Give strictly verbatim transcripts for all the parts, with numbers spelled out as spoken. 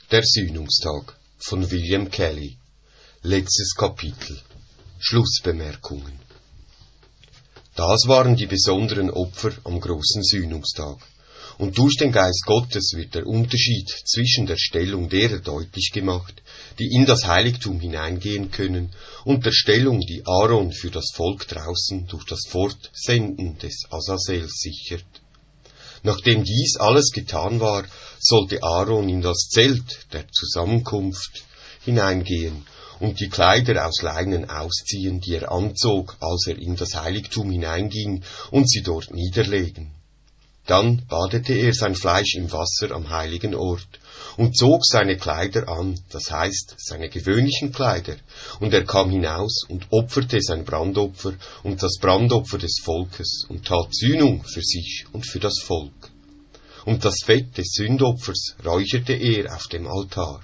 Der Sühnungstag von William Kelly. Letztes Kapitel. Schlussbemerkungen. Das waren die besonderen Opfer am großen Sühnungstag. Und durch den Geist Gottes wird der Unterschied zwischen der Stellung derer deutlich gemacht, die in das Heiligtum hineingehen können, und der Stellung, die Aaron für das Volk draußen durch das Fortsenden des Azazel sichert. Nachdem dies alles getan war, sollte Aaron in das Zelt der Zusammenkunft hineingehen und die Kleider aus Leinen ausziehen, die er anzog, als er in das Heiligtum hineinging, und sie dort niederlegen. Dann badete er sein Fleisch im Wasser am heiligen Ort und zog seine Kleider an, das heißt seine gewöhnlichen Kleider, und er kam hinaus und opferte sein Brandopfer und das Brandopfer des Volkes und tat Sühnung für sich und für das Volk. Und das Fett des Sündopfers räucherte er auf dem Altar.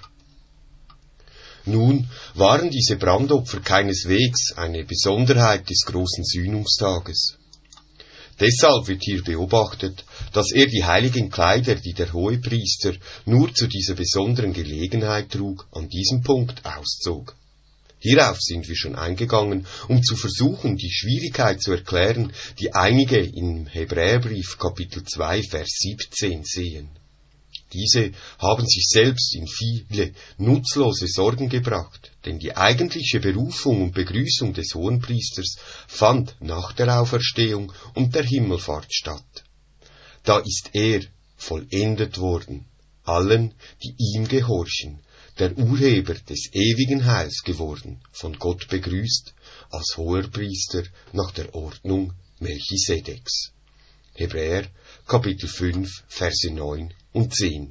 Nun waren diese Brandopfer keineswegs eine Besonderheit des großen Sühnungstages. Deshalb wird hier beobachtet, dass er die heiligen Kleider, die der Hohepriester nur zu dieser besonderen Gelegenheit trug, an diesem Punkt auszog. Hierauf sind wir schon eingegangen, um zu versuchen, die Schwierigkeit zu erklären, die einige im Hebräerbrief Kapitel zwei, Vers siebzehn sehen. Diese haben sich selbst in viele nutzlose Sorgen gebracht, denn die eigentliche Berufung und Begrüßung des Hohenpriesters fand nach der Auferstehung und der Himmelfahrt statt. Da ist er vollendet worden, allen, die ihm gehorchen, der Urheber des ewigen Heils geworden, von Gott begrüßt, als Hoherpriester nach der Ordnung Melchisedeks. Hebräer, Kapitel fünf, Verse neun und zehn.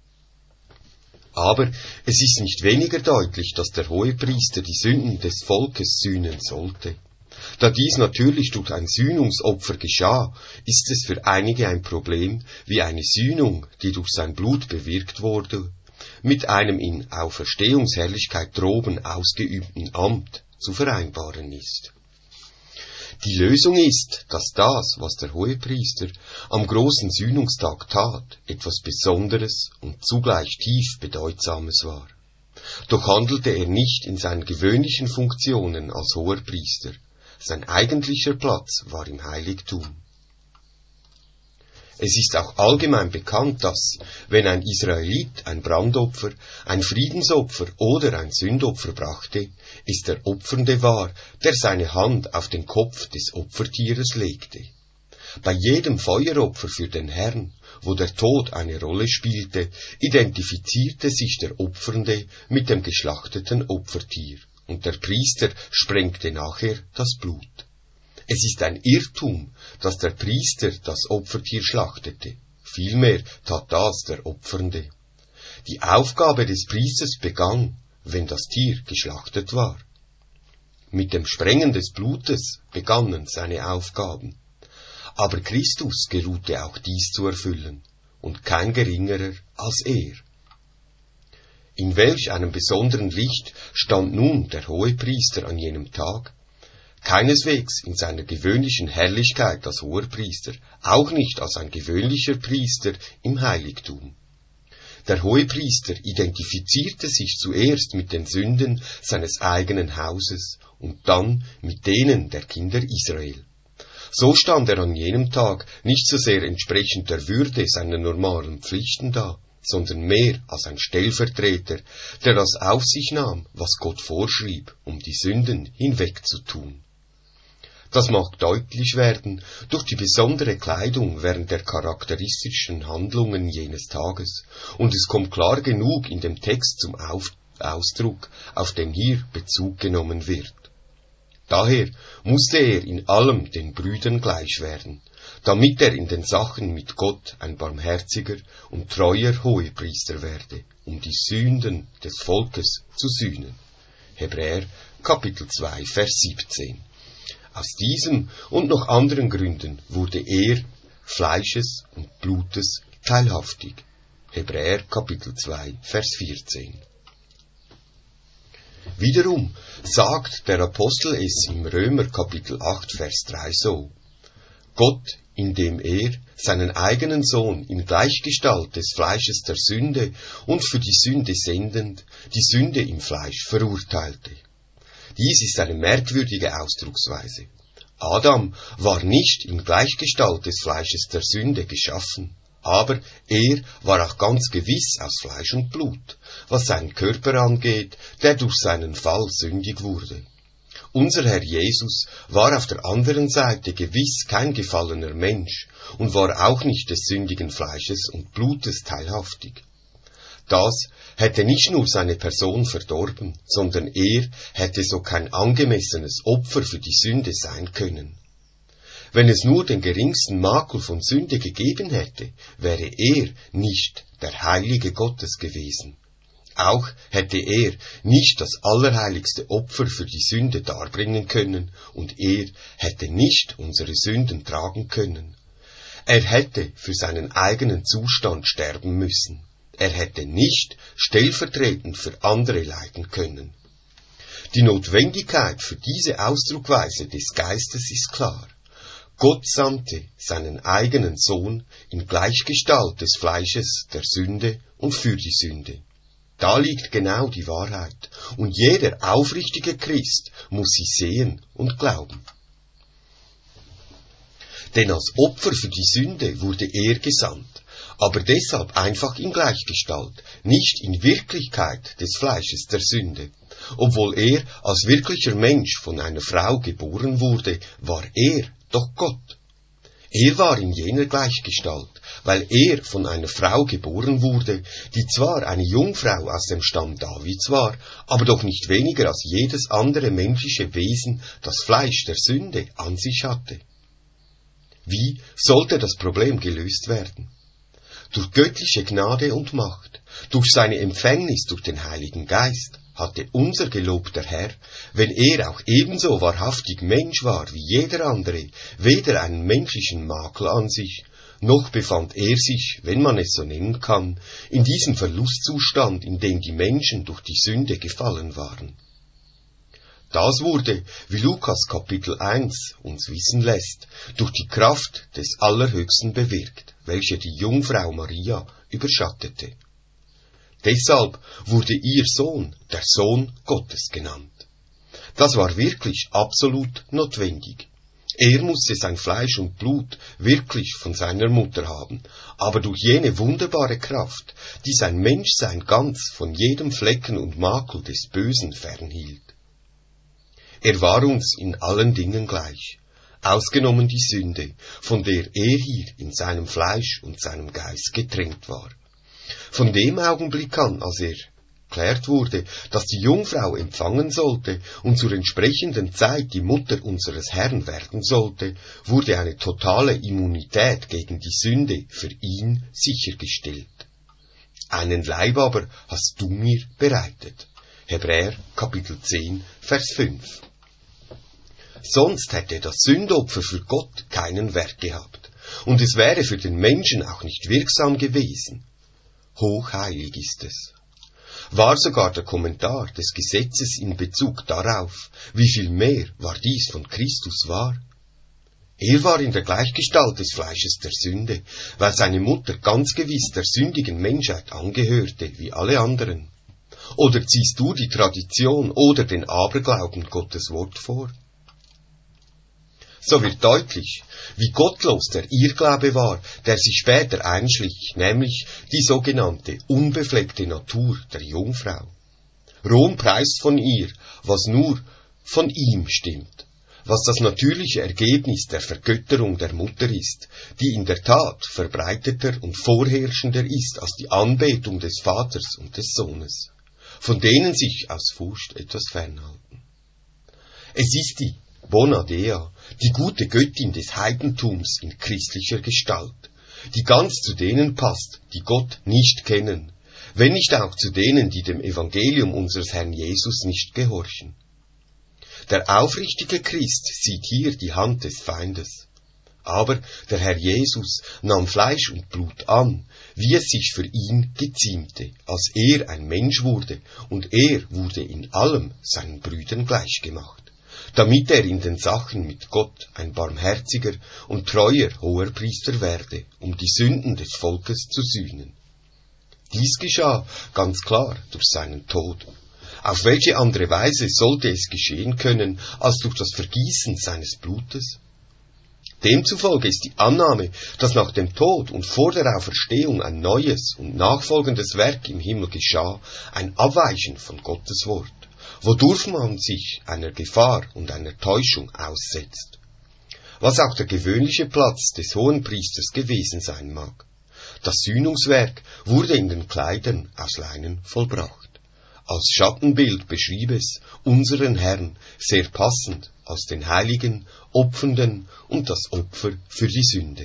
Aber es ist nicht weniger deutlich, dass der Hohepriester die Sünden des Volkes sühnen sollte. Da dies natürlich durch ein Sühnungsopfer geschah, ist es für einige ein Problem, wie eine Sühnung, die durch sein Blut bewirkt wurde, mit einem in Auferstehungsherrlichkeit droben ausgeübten Amt zu vereinbaren ist. Die Lösung ist, dass das, was der Hohepriester am großen Sühnungstag tat, etwas Besonderes und zugleich tief Bedeutsames war. Doch handelte er nicht in seinen gewöhnlichen Funktionen als Hohepriester. Sein eigentlicher Platz war im Heiligtum. Es ist auch allgemein bekannt, dass, wenn ein Israelit ein Brandopfer, ein Friedensopfer oder ein Sündopfer brachte, es der Opfernde war, der seine Hand auf den Kopf des Opfertieres legte. Bei jedem Feueropfer für den Herrn, wo der Tod eine Rolle spielte, identifizierte sich der Opfernde mit dem geschlachteten Opfertier, und der Priester sprengte nachher das Blut. Es ist ein Irrtum, dass der Priester das Opfertier schlachtete. Vielmehr tat das der Opfernde. Die Aufgabe des Priesters begann, wenn das Tier geschlachtet war. Mit dem Sprengen des Blutes begannen seine Aufgaben. Aber Christus geruhte auch dies zu erfüllen, und kein geringerer als er. In welch einem besonderen Licht stand nun der Hohepriester an jenem Tag? Keineswegs in seiner gewöhnlichen Herrlichkeit als Hoherpriester, auch nicht als ein gewöhnlicher Priester im Heiligtum. Der Hohepriester identifizierte sich zuerst mit den Sünden seines eigenen Hauses und dann mit denen der Kinder Israel. So stand er an jenem Tag nicht so sehr entsprechend der Würde seiner normalen Pflichten da, sondern mehr als ein Stellvertreter, der das auf sich nahm, was Gott vorschrieb, um die Sünden hinwegzutun. Das mag deutlich werden durch die besondere Kleidung während der charakteristischen Handlungen jenes Tages, und es kommt klar genug in dem Text zum Auf- Ausdruck, auf den hier Bezug genommen wird. Daher musste er in allem den Brüdern gleich werden, damit er in den Sachen mit Gott ein barmherziger und treuer Hohepriester werde, um die Sünden des Volkes zu sühnen. Hebräer, Kapitel zwei, Vers siebzehn. Aus diesem und noch anderen Gründen wurde er Fleisches und Blutes teilhaftig. Hebräer Kapitel zwei, Vers vierzehn. Wiederum sagt der Apostel es im Römer Kapitel acht, Vers drei so: Gott, indem er seinen eigenen Sohn in Gleichgestalt des Fleisches der Sünde und für die Sünde sendend, die Sünde im Fleisch verurteilte. Dies ist eine merkwürdige Ausdrucksweise. Adam war nicht in Gleichgestalt des Fleisches der Sünde geschaffen, aber er war auch ganz gewiss aus Fleisch und Blut, was seinen Körper angeht, der durch seinen Fall sündig wurde. Unser Herr Jesus war auf der anderen Seite gewiss kein gefallener Mensch und war auch nicht des sündigen Fleisches und Blutes teilhaftig. Das hätte nicht nur seine Person verdorben, sondern er hätte so kein angemessenes Opfer für die Sünde sein können. Wenn es nur den geringsten Makel von Sünde gegeben hätte, wäre er nicht der Heilige Gottes gewesen. Auch hätte er nicht das allerheiligste Opfer für die Sünde darbringen können, und er hätte nicht unsere Sünden tragen können. Er hätte für seinen eigenen Zustand sterben müssen. Er hätte nicht stellvertretend für andere leiden können. Die Notwendigkeit für diese Ausdruckweise des Geistes ist klar. Gott sandte seinen eigenen Sohn in Gleichgestalt des Fleisches der Sünde und für die Sünde. Da liegt genau die Wahrheit, und jeder aufrichtige Christ muss sie sehen und glauben. Denn als Opfer für die Sünde wurde er gesandt, aber deshalb einfach in Gleichgestalt, nicht in Wirklichkeit des Fleisches der Sünde. Obwohl er als wirklicher Mensch von einer Frau geboren wurde, war er doch Gott. Er war in jener Gleichgestalt, weil er von einer Frau geboren wurde, die zwar eine Jungfrau aus dem Stamm Davids war, aber doch nicht weniger als jedes andere menschliche Wesen das Fleisch der Sünde an sich hatte. Wie sollte das Problem gelöst werden? Durch göttliche Gnade und Macht, durch seine Empfängnis durch den Heiligen Geist, hatte unser gelobter Herr, wenn er auch ebenso wahrhaftig Mensch war wie jeder andere, weder einen menschlichen Makel an sich, noch befand er sich, wenn man es so nennen kann, in diesem Verlustzustand, in dem die Menschen durch die Sünde gefallen waren. Das wurde, wie Lukas Kapitel eins uns wissen lässt, durch die Kraft des Allerhöchsten bewirkt, welche die Jungfrau Maria überschattete. Deshalb wurde ihr Sohn der Sohn Gottes genannt. Das war wirklich absolut notwendig. Er musste sein Fleisch und Blut wirklich von seiner Mutter haben, aber durch jene wunderbare Kraft, die sein Menschsein ganz von jedem Flecken und Makel des Bösen fernhielt. Er war uns in allen Dingen gleich, ausgenommen die Sünde, von der er hier in seinem Fleisch und seinem Geist getränkt war. Von dem Augenblick an, als er erklärt wurde, dass die Jungfrau empfangen sollte und zur entsprechenden Zeit die Mutter unseres Herrn werden sollte, wurde eine totale Immunität gegen die Sünde für ihn sichergestellt. Einen Leib aber hast du mir bereitet. Hebräer Kapitel zehn, Vers fünf. Sonst hätte das Sündopfer für Gott keinen Wert gehabt, und es wäre für den Menschen auch nicht wirksam gewesen. Hochheilig ist es. War sogar der Kommentar des Gesetzes in Bezug darauf, wie viel mehr war dies von Christus wahr? Er war in der Gleichgestalt des Fleisches der Sünde, weil seine Mutter ganz gewiss der sündigen Menschheit angehörte, wie alle anderen. Oder ziehst du die Tradition oder den Aberglauben Gottes Wort vor? So wird deutlich, wie gottlos der Irrglaube war, der sich später einschlich, nämlich die sogenannte unbefleckte Natur der Jungfrau. Rom preist von ihr, was nur von ihm stimmt, was das natürliche Ergebnis der Vergötterung der Mutter ist, die in der Tat verbreiteter und vorherrschender ist als die Anbetung des Vaters und des Sohnes, von denen sich aus Furcht etwas fernhalten. Es ist die Bona Dea, die gute Göttin des Heidentums in christlicher Gestalt, die ganz zu denen passt, die Gott nicht kennen, wenn nicht auch zu denen, die dem Evangelium unseres Herrn Jesus nicht gehorchen. Der aufrichtige Christ sieht hier die Hand des Feindes. Aber der Herr Jesus nahm Fleisch und Blut an, wie es sich für ihn geziemte, als er ein Mensch wurde, und er wurde in allem seinen Brüdern gleichgemacht. damit er in den Sachen mit Gott ein barmherziger und treuer Hoherpriester werde, um die Sünden des Volkes zu sühnen. Dies geschah ganz klar durch seinen Tod. Auf welche andere Weise sollte es geschehen können, als durch das Vergießen seines Blutes? Demzufolge ist die Annahme, dass nach dem Tod und vor der Auferstehung ein neues und nachfolgendes Werk im Himmel geschah, ein Abweichen von Gottes Wort, wodurch man sich einer Gefahr und einer Täuschung aussetzt. Was auch der gewöhnliche Platz des Hohenpriesters gewesen sein mag. Das Sühnungswerk wurde in den Kleidern aus Leinen vollbracht. Als Schattenbild beschrieb es unseren Herrn sehr passend als den Heiligen, Opfernden und das Opfer für die Sünde.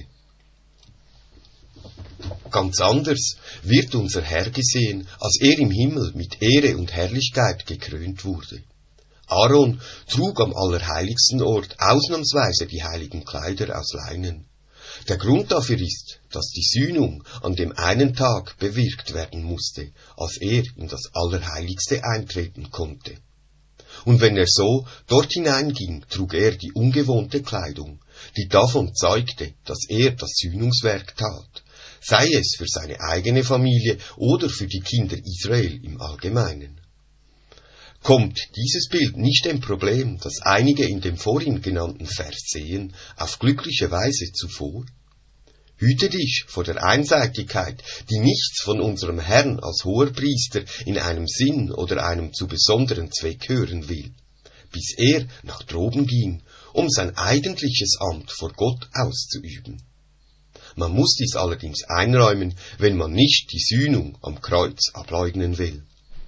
Ganz anders wird unser Herr gesehen, als er im Himmel mit Ehre und Herrlichkeit gekrönt wurde. Aaron trug am allerheiligsten Ort ausnahmsweise die heiligen Kleider aus Leinen. Der Grund dafür ist, dass die Sühnung an dem einen Tag bewirkt werden musste, als er in das Allerheiligste eintreten konnte. Und wenn er so dort hineinging, trug er die ungewohnte Kleidung, die davon zeugte, dass er das Sühnungswerk tat, sei es für seine eigene Familie oder für die Kinder Israel im Allgemeinen. Kommt dieses Bild nicht dem Problem, das einige in dem vorhin genannten Vers sehen, auf glückliche Weise zuvor? Hüte dich vor der Einseitigkeit, die nichts von unserem Herrn als Hoherpriester in einem Sinn oder einem zu besonderen Zweck hören will, bis er nach droben ging, um sein eigentliches Amt vor Gott auszuüben. Man muss dies allerdings einräumen, wenn man nicht die Sühnung am Kreuz ableugnen will.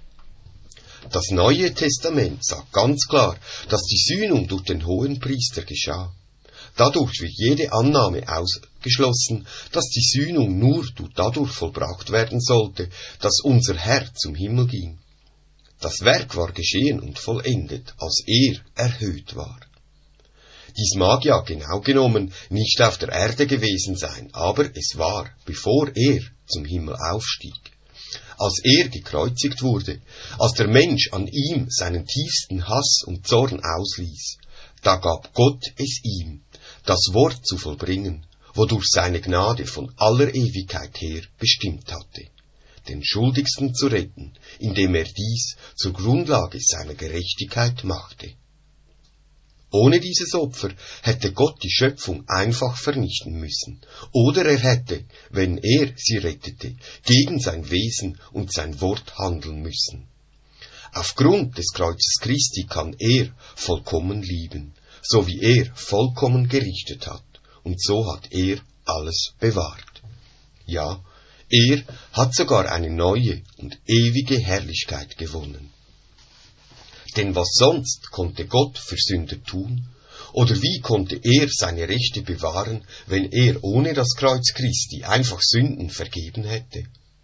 Das Neue Testament sagt ganz klar, dass die Sühnung durch den Hohenpriester geschah. Dadurch wird jede Annahme ausgeschlossen, dass die Sühnung nur dadurch vollbracht werden sollte, dass unser Herr zum Himmel ging. Das Werk war geschehen und vollendet, als er erhöht war. Dies mag ja genau genommen nicht auf der Erde gewesen sein, aber es war, bevor er zum Himmel aufstieg. Als er gekreuzigt wurde, als der Mensch an ihm seinen tiefsten Hass und Zorn ausließ, da gab Gott es ihm, das Wort zu vollbringen, wodurch seine Gnade von aller Ewigkeit her bestimmt hatte, den Schuldigsten zu retten, indem er dies zur Grundlage seiner Gerechtigkeit machte. Ohne dieses Opfer hätte Gott die Schöpfung einfach vernichten müssen, oder er hätte, wenn er sie rettete, gegen sein Wesen und sein Wort handeln müssen. Aufgrund des Kreuzes Christi kann er vollkommen lieben, so wie er vollkommen gerichtet hat, und so hat er alles bewahrt. Ja, er hat sogar eine neue und ewige Herrlichkeit gewonnen. Denn was sonst konnte Gott für Sünder tun? Oder wie konnte er seine Rechte bewahren, wenn er ohne das Kreuz Christi einfach Sünden vergeben hätte?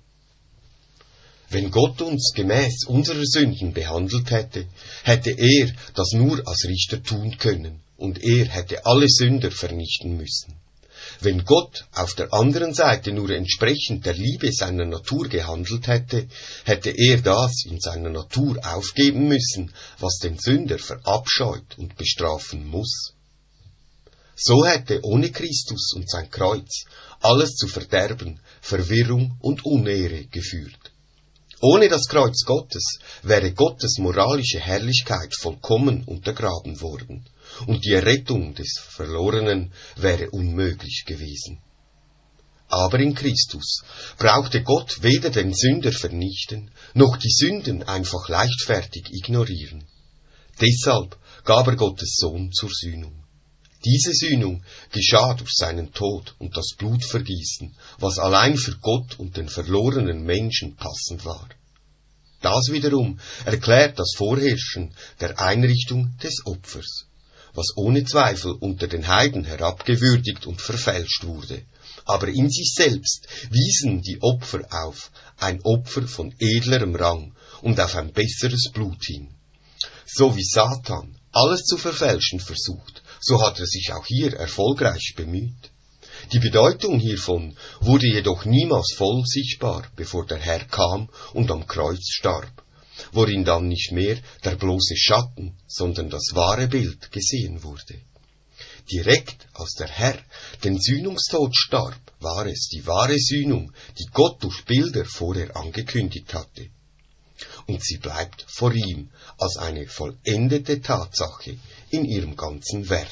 Wenn Gott uns gemäß unserer Sünden behandelt hätte, hätte er das nur als Richter tun können, und er hätte alle Sünder vernichten müssen. Wenn Gott auf der anderen Seite nur entsprechend der Liebe seiner Natur gehandelt hätte, hätte er das in seiner Natur aufgeben müssen, was den Sünder verabscheut und bestrafen muss. So hätte ohne Christus und sein Kreuz alles zu Verderben, Verwirrung und Unehre geführt. Ohne das Kreuz Gottes wäre Gottes moralische Herrlichkeit vollkommen untergraben worden, und die Errettung des Verlorenen wäre unmöglich gewesen. Aber in Christus brauchte Gott weder den Sünder vernichten, noch die Sünden einfach leichtfertig ignorieren. Deshalb gab er Gottes Sohn zur Sühnung. Diese Sühnung geschah durch seinen Tod und das Blutvergießen, was allein für Gott und den verlorenen Menschen passend war. Das wiederum erklärt das Vorherrschen der Einrichtung des Opfers, was ohne Zweifel unter den Heiden herabgewürdigt und verfälscht wurde. Aber in sich selbst wiesen die Opfer auf ein Opfer von edlerem Rang und auf ein besseres Blut hin. So wie Satan alles zu verfälschen versucht, so hat er sich auch hier erfolgreich bemüht. Die Bedeutung hiervon wurde jedoch niemals voll sichtbar, bevor der Herr kam und am Kreuz starb. worin dann nicht mehr der bloße Schatten, sondern das wahre Bild gesehen wurde. Direkt als der Herr den Sühnungstod starb, war es die wahre Sühnung, die Gott durch Bilder vorher angekündigt hatte. Und sie bleibt vor ihm als eine vollendete Tatsache in ihrem ganzen Wert.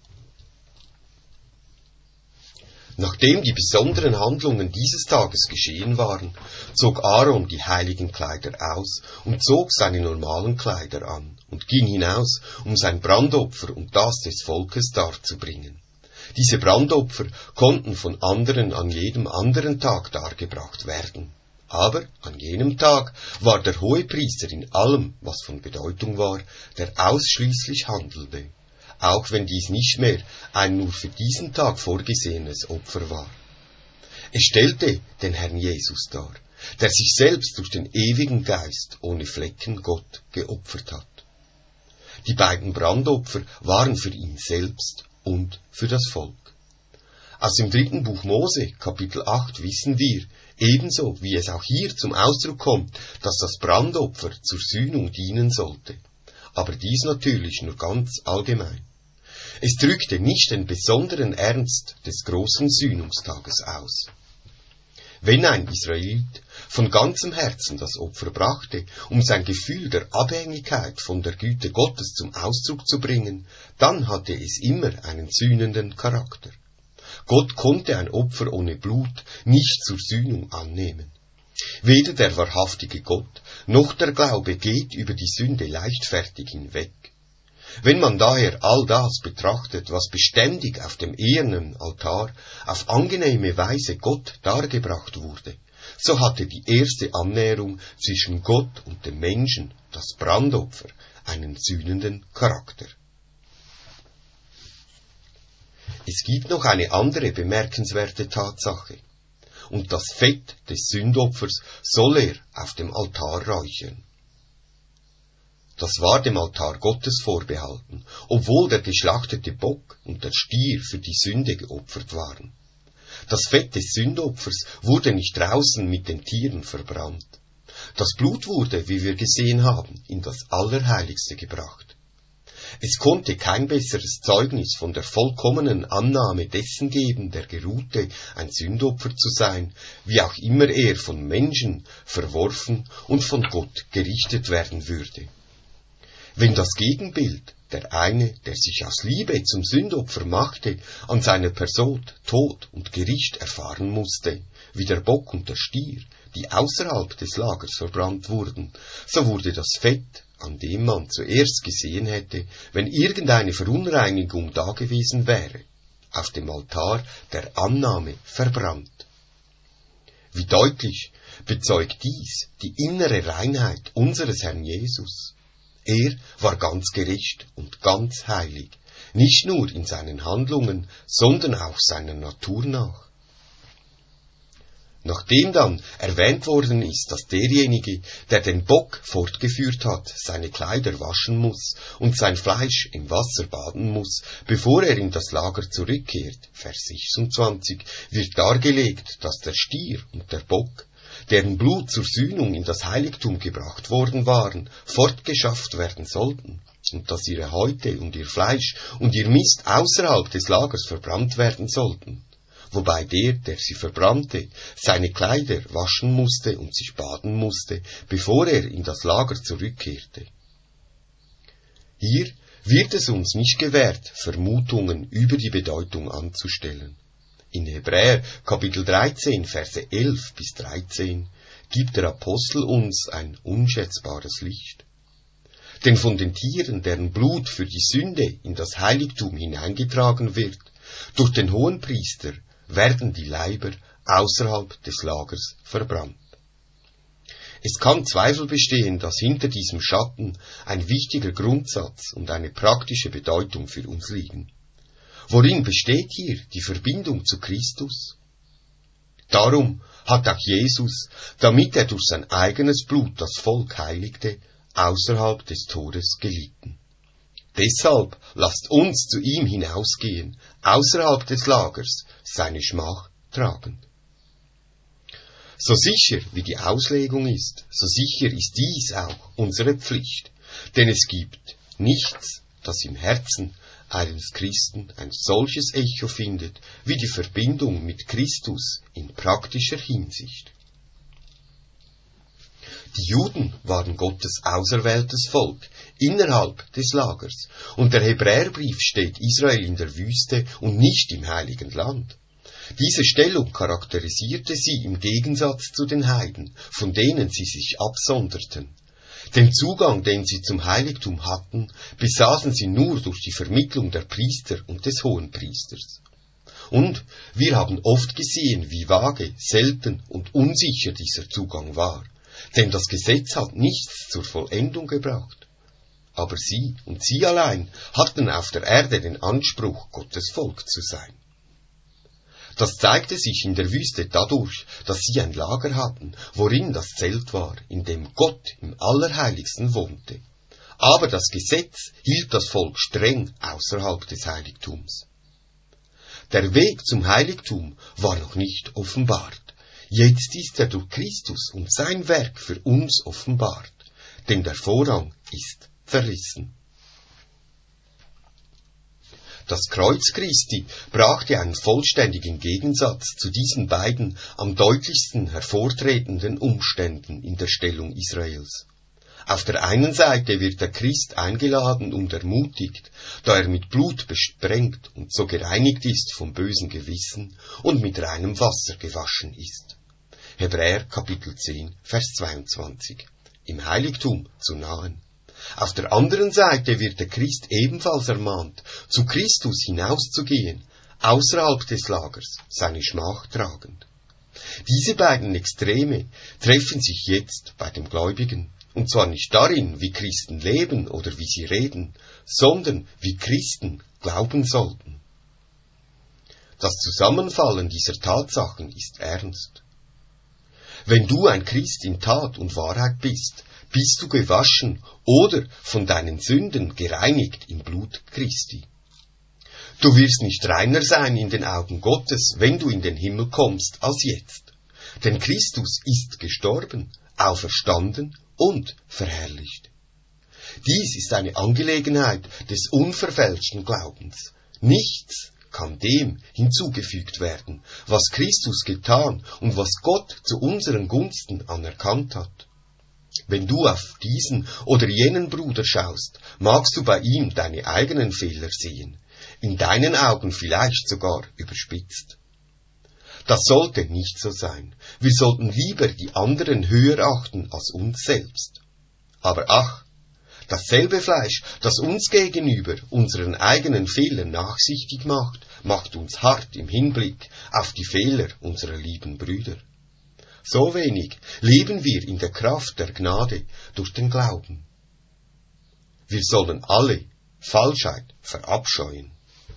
Nachdem die besonderen Handlungen dieses Tages geschehen waren, zog Aaron die heiligen Kleider aus und zog seine normalen Kleider an und ging hinaus, um sein Brandopfer und das des Volkes darzubringen. Diese Brandopfer konnten von anderen an jedem anderen Tag dargebracht werden. Aber an jenem Tag war der Hohepriester in allem, was von Bedeutung war, der ausschließlich handelte, auch wenn dies nicht mehr ein nur für diesen Tag vorgesehenes Opfer war. Es stellte den Herrn Jesus dar, der sich selbst durch den ewigen Geist ohne Flecken Gott geopfert hat. Die beiden Brandopfer waren für ihn selbst und für das Volk. Aus dem dritten Buch Mose, Kapitel acht, wissen wir, ebenso wie es auch hier zum Ausdruck kommt, dass das Brandopfer zur Sühnung dienen sollte. Aber dies natürlich nur ganz allgemein. Es drückte nicht den besonderen Ernst des großen Sühnungstages aus. Wenn ein Israelit von ganzem Herzen das Opfer brachte, um sein Gefühl der Abhängigkeit von der Güte Gottes zum Ausdruck zu bringen, dann hatte es immer einen sühnenden Charakter. Gott konnte ein Opfer ohne Blut nicht zur Sühnung annehmen. Weder der wahrhaftige Gott noch der Glaube geht über die Sünde leichtfertig hinweg. Wenn man daher all das betrachtet, was beständig auf dem ehernen Altar auf angenehme Weise Gott dargebracht wurde, so hatte die erste Annäherung zwischen Gott und dem Menschen, das Brandopfer, einen sühnenden Charakter. Es gibt noch eine andere bemerkenswerte Tatsache. Und das Fett des Sündopfers soll er auf dem Altar räuchern. Das war dem Altar Gottes vorbehalten, obwohl der geschlachtete Bock und der Stier für die Sünde geopfert waren. Das Fett des Sündopfers wurde nicht draußen mit den Tieren verbrannt. Das Blut wurde, wie wir gesehen haben, in das Allerheiligste gebracht. Es konnte kein besseres Zeugnis von der vollkommenen Annahme dessen geben, der geruhte, ein Sündopfer zu sein, wie auch immer er von Menschen verworfen und von Gott gerichtet werden würde. Wenn das Gegenbild, der eine, der sich aus Liebe zum Sündopfer machte, an seiner Person Tod und Gericht erfahren musste, wie der Bock und der Stier, die außerhalb des Lagers verbrannt wurden, so wurde das Fett, an dem man zuerst gesehen hätte, wenn irgendeine Verunreinigung dagewesen wäre, auf dem Altar der Annahme verbrannt. Wie deutlich bezeugt dies die innere Reinheit unseres Herrn Jesus. Er war ganz gerecht und ganz heilig, nicht nur in seinen Handlungen, sondern auch seiner Natur nach. Nachdem dann erwähnt worden ist, dass derjenige, der den Bock fortgeführt hat, seine Kleider waschen muss und sein Fleisch im Wasser baden muss, bevor er in das Lager zurückkehrt, Vers sechsundzwanzig, wird dargelegt, dass der Stier und der Bock, deren Blut zur Sühnung in das Heiligtum gebracht worden waren, fortgeschafft werden sollten, und dass ihre Häute und ihr Fleisch und ihr Mist außerhalb des Lagers verbrannt werden sollten, wobei der, der sie verbrannte, seine Kleider waschen musste und sich baden musste, bevor er in das Lager zurückkehrte. Hier wird es uns nicht gewährt, Vermutungen über die Bedeutung anzustellen. In Hebräer Kapitel dreizehn, Verse elf bis dreizehn gibt der Apostel uns ein unschätzbares Licht. Denn von den Tieren, deren Blut für die Sünde in das Heiligtum hineingetragen wird, durch den Hohenpriester werden die Leiber außerhalb des Lagers verbrannt. Es kann Zweifel bestehen, dass hinter diesem Schatten ein wichtiger Grundsatz und eine praktische Bedeutung für uns liegen. Worin besteht hier die Verbindung zu Christus? Darum hat auch Jesus, damit er durch sein eigenes Blut das Volk heiligte, außerhalb des Todes gelitten. Deshalb lasst uns zu ihm hinausgehen, außerhalb des Lagers, seine Schmach tragen. So sicher wie die Auslegung ist, so sicher ist dies auch unsere Pflicht, denn es gibt nichts, das im Herzen eines Christen ein solches Echo findet, wie die Verbindung mit Christus in praktischer Hinsicht. Die Juden waren Gottes auserwähltes Volk innerhalb des Lagers, und der Hebräerbrief steht Israel in der Wüste und nicht im heiligen Land. Diese Stellung charakterisierte sie im Gegensatz zu den Heiden, von denen sie sich absonderten. Den Zugang, den sie zum Heiligtum hatten, besaßen sie nur durch die Vermittlung der Priester und des Hohenpriesters. Und wir haben oft gesehen, wie vage, selten und unsicher dieser Zugang war, denn das Gesetz hat nichts zur Vollendung gebracht. Aber sie und sie allein hatten auf der Erde den Anspruch, Gottes Volk zu sein. Das zeigte sich in der Wüste dadurch, dass sie ein Lager hatten, worin das Zelt war, in dem Gott im Allerheiligsten wohnte. Aber das Gesetz hielt das Volk streng außerhalb des Heiligtums. Der Weg zum Heiligtum war noch nicht offenbart. Jetzt ist er durch Christus und sein Werk für uns offenbart, denn der Vorhang ist verrissen. Das Kreuz Christi brachte einen vollständigen Gegensatz zu diesen beiden am deutlichsten hervortretenden Umständen in der Stellung Israels. Auf der einen Seite wird der Christ eingeladen und ermutigt, da er mit Blut besprengt und so gereinigt ist vom bösen Gewissen und mit reinem Wasser gewaschen ist. Hebräer Kapitel zehn, Vers zweiundzwanzig. Im Heiligtum zu nahen. Auf der anderen Seite wird der Christ ebenfalls ermahnt, zu Christus hinauszugehen, außerhalb des Lagers, seine Schmach tragend. Diese beiden Extreme treffen sich jetzt bei dem Gläubigen, und zwar nicht darin, wie Christen leben oder wie sie reden, sondern wie Christen glauben sollten. Das Zusammenfallen dieser Tatsachen ist ernst. Wenn du ein Christ in Tat und Wahrheit bist, bist du gewaschen oder von deinen Sünden gereinigt im Blut Christi. Du wirst nicht reiner sein in den Augen Gottes, wenn du in den Himmel kommst, als jetzt. Denn Christus ist gestorben, auferstanden und verherrlicht. Dies ist eine Angelegenheit des unverfälschten Glaubens. Nichts kann dem hinzugefügt werden, was Christus getan und was Gott zu unseren Gunsten anerkannt hat. Wenn du auf diesen oder jenen Bruder schaust, magst du bei ihm deine eigenen Fehler sehen, in deinen Augen vielleicht sogar überspitzt. Das sollte nicht so sein. Wir sollten lieber die anderen höher achten als uns selbst. Aber ach, dasselbe Fleisch, das uns gegenüber unseren eigenen Fehlern nachsichtig macht, macht uns hart im Hinblick auf die Fehler unserer lieben Brüder. So wenig leben wir in der Kraft der Gnade durch den Glauben. Wir sollen alle Falschheit verabscheuen.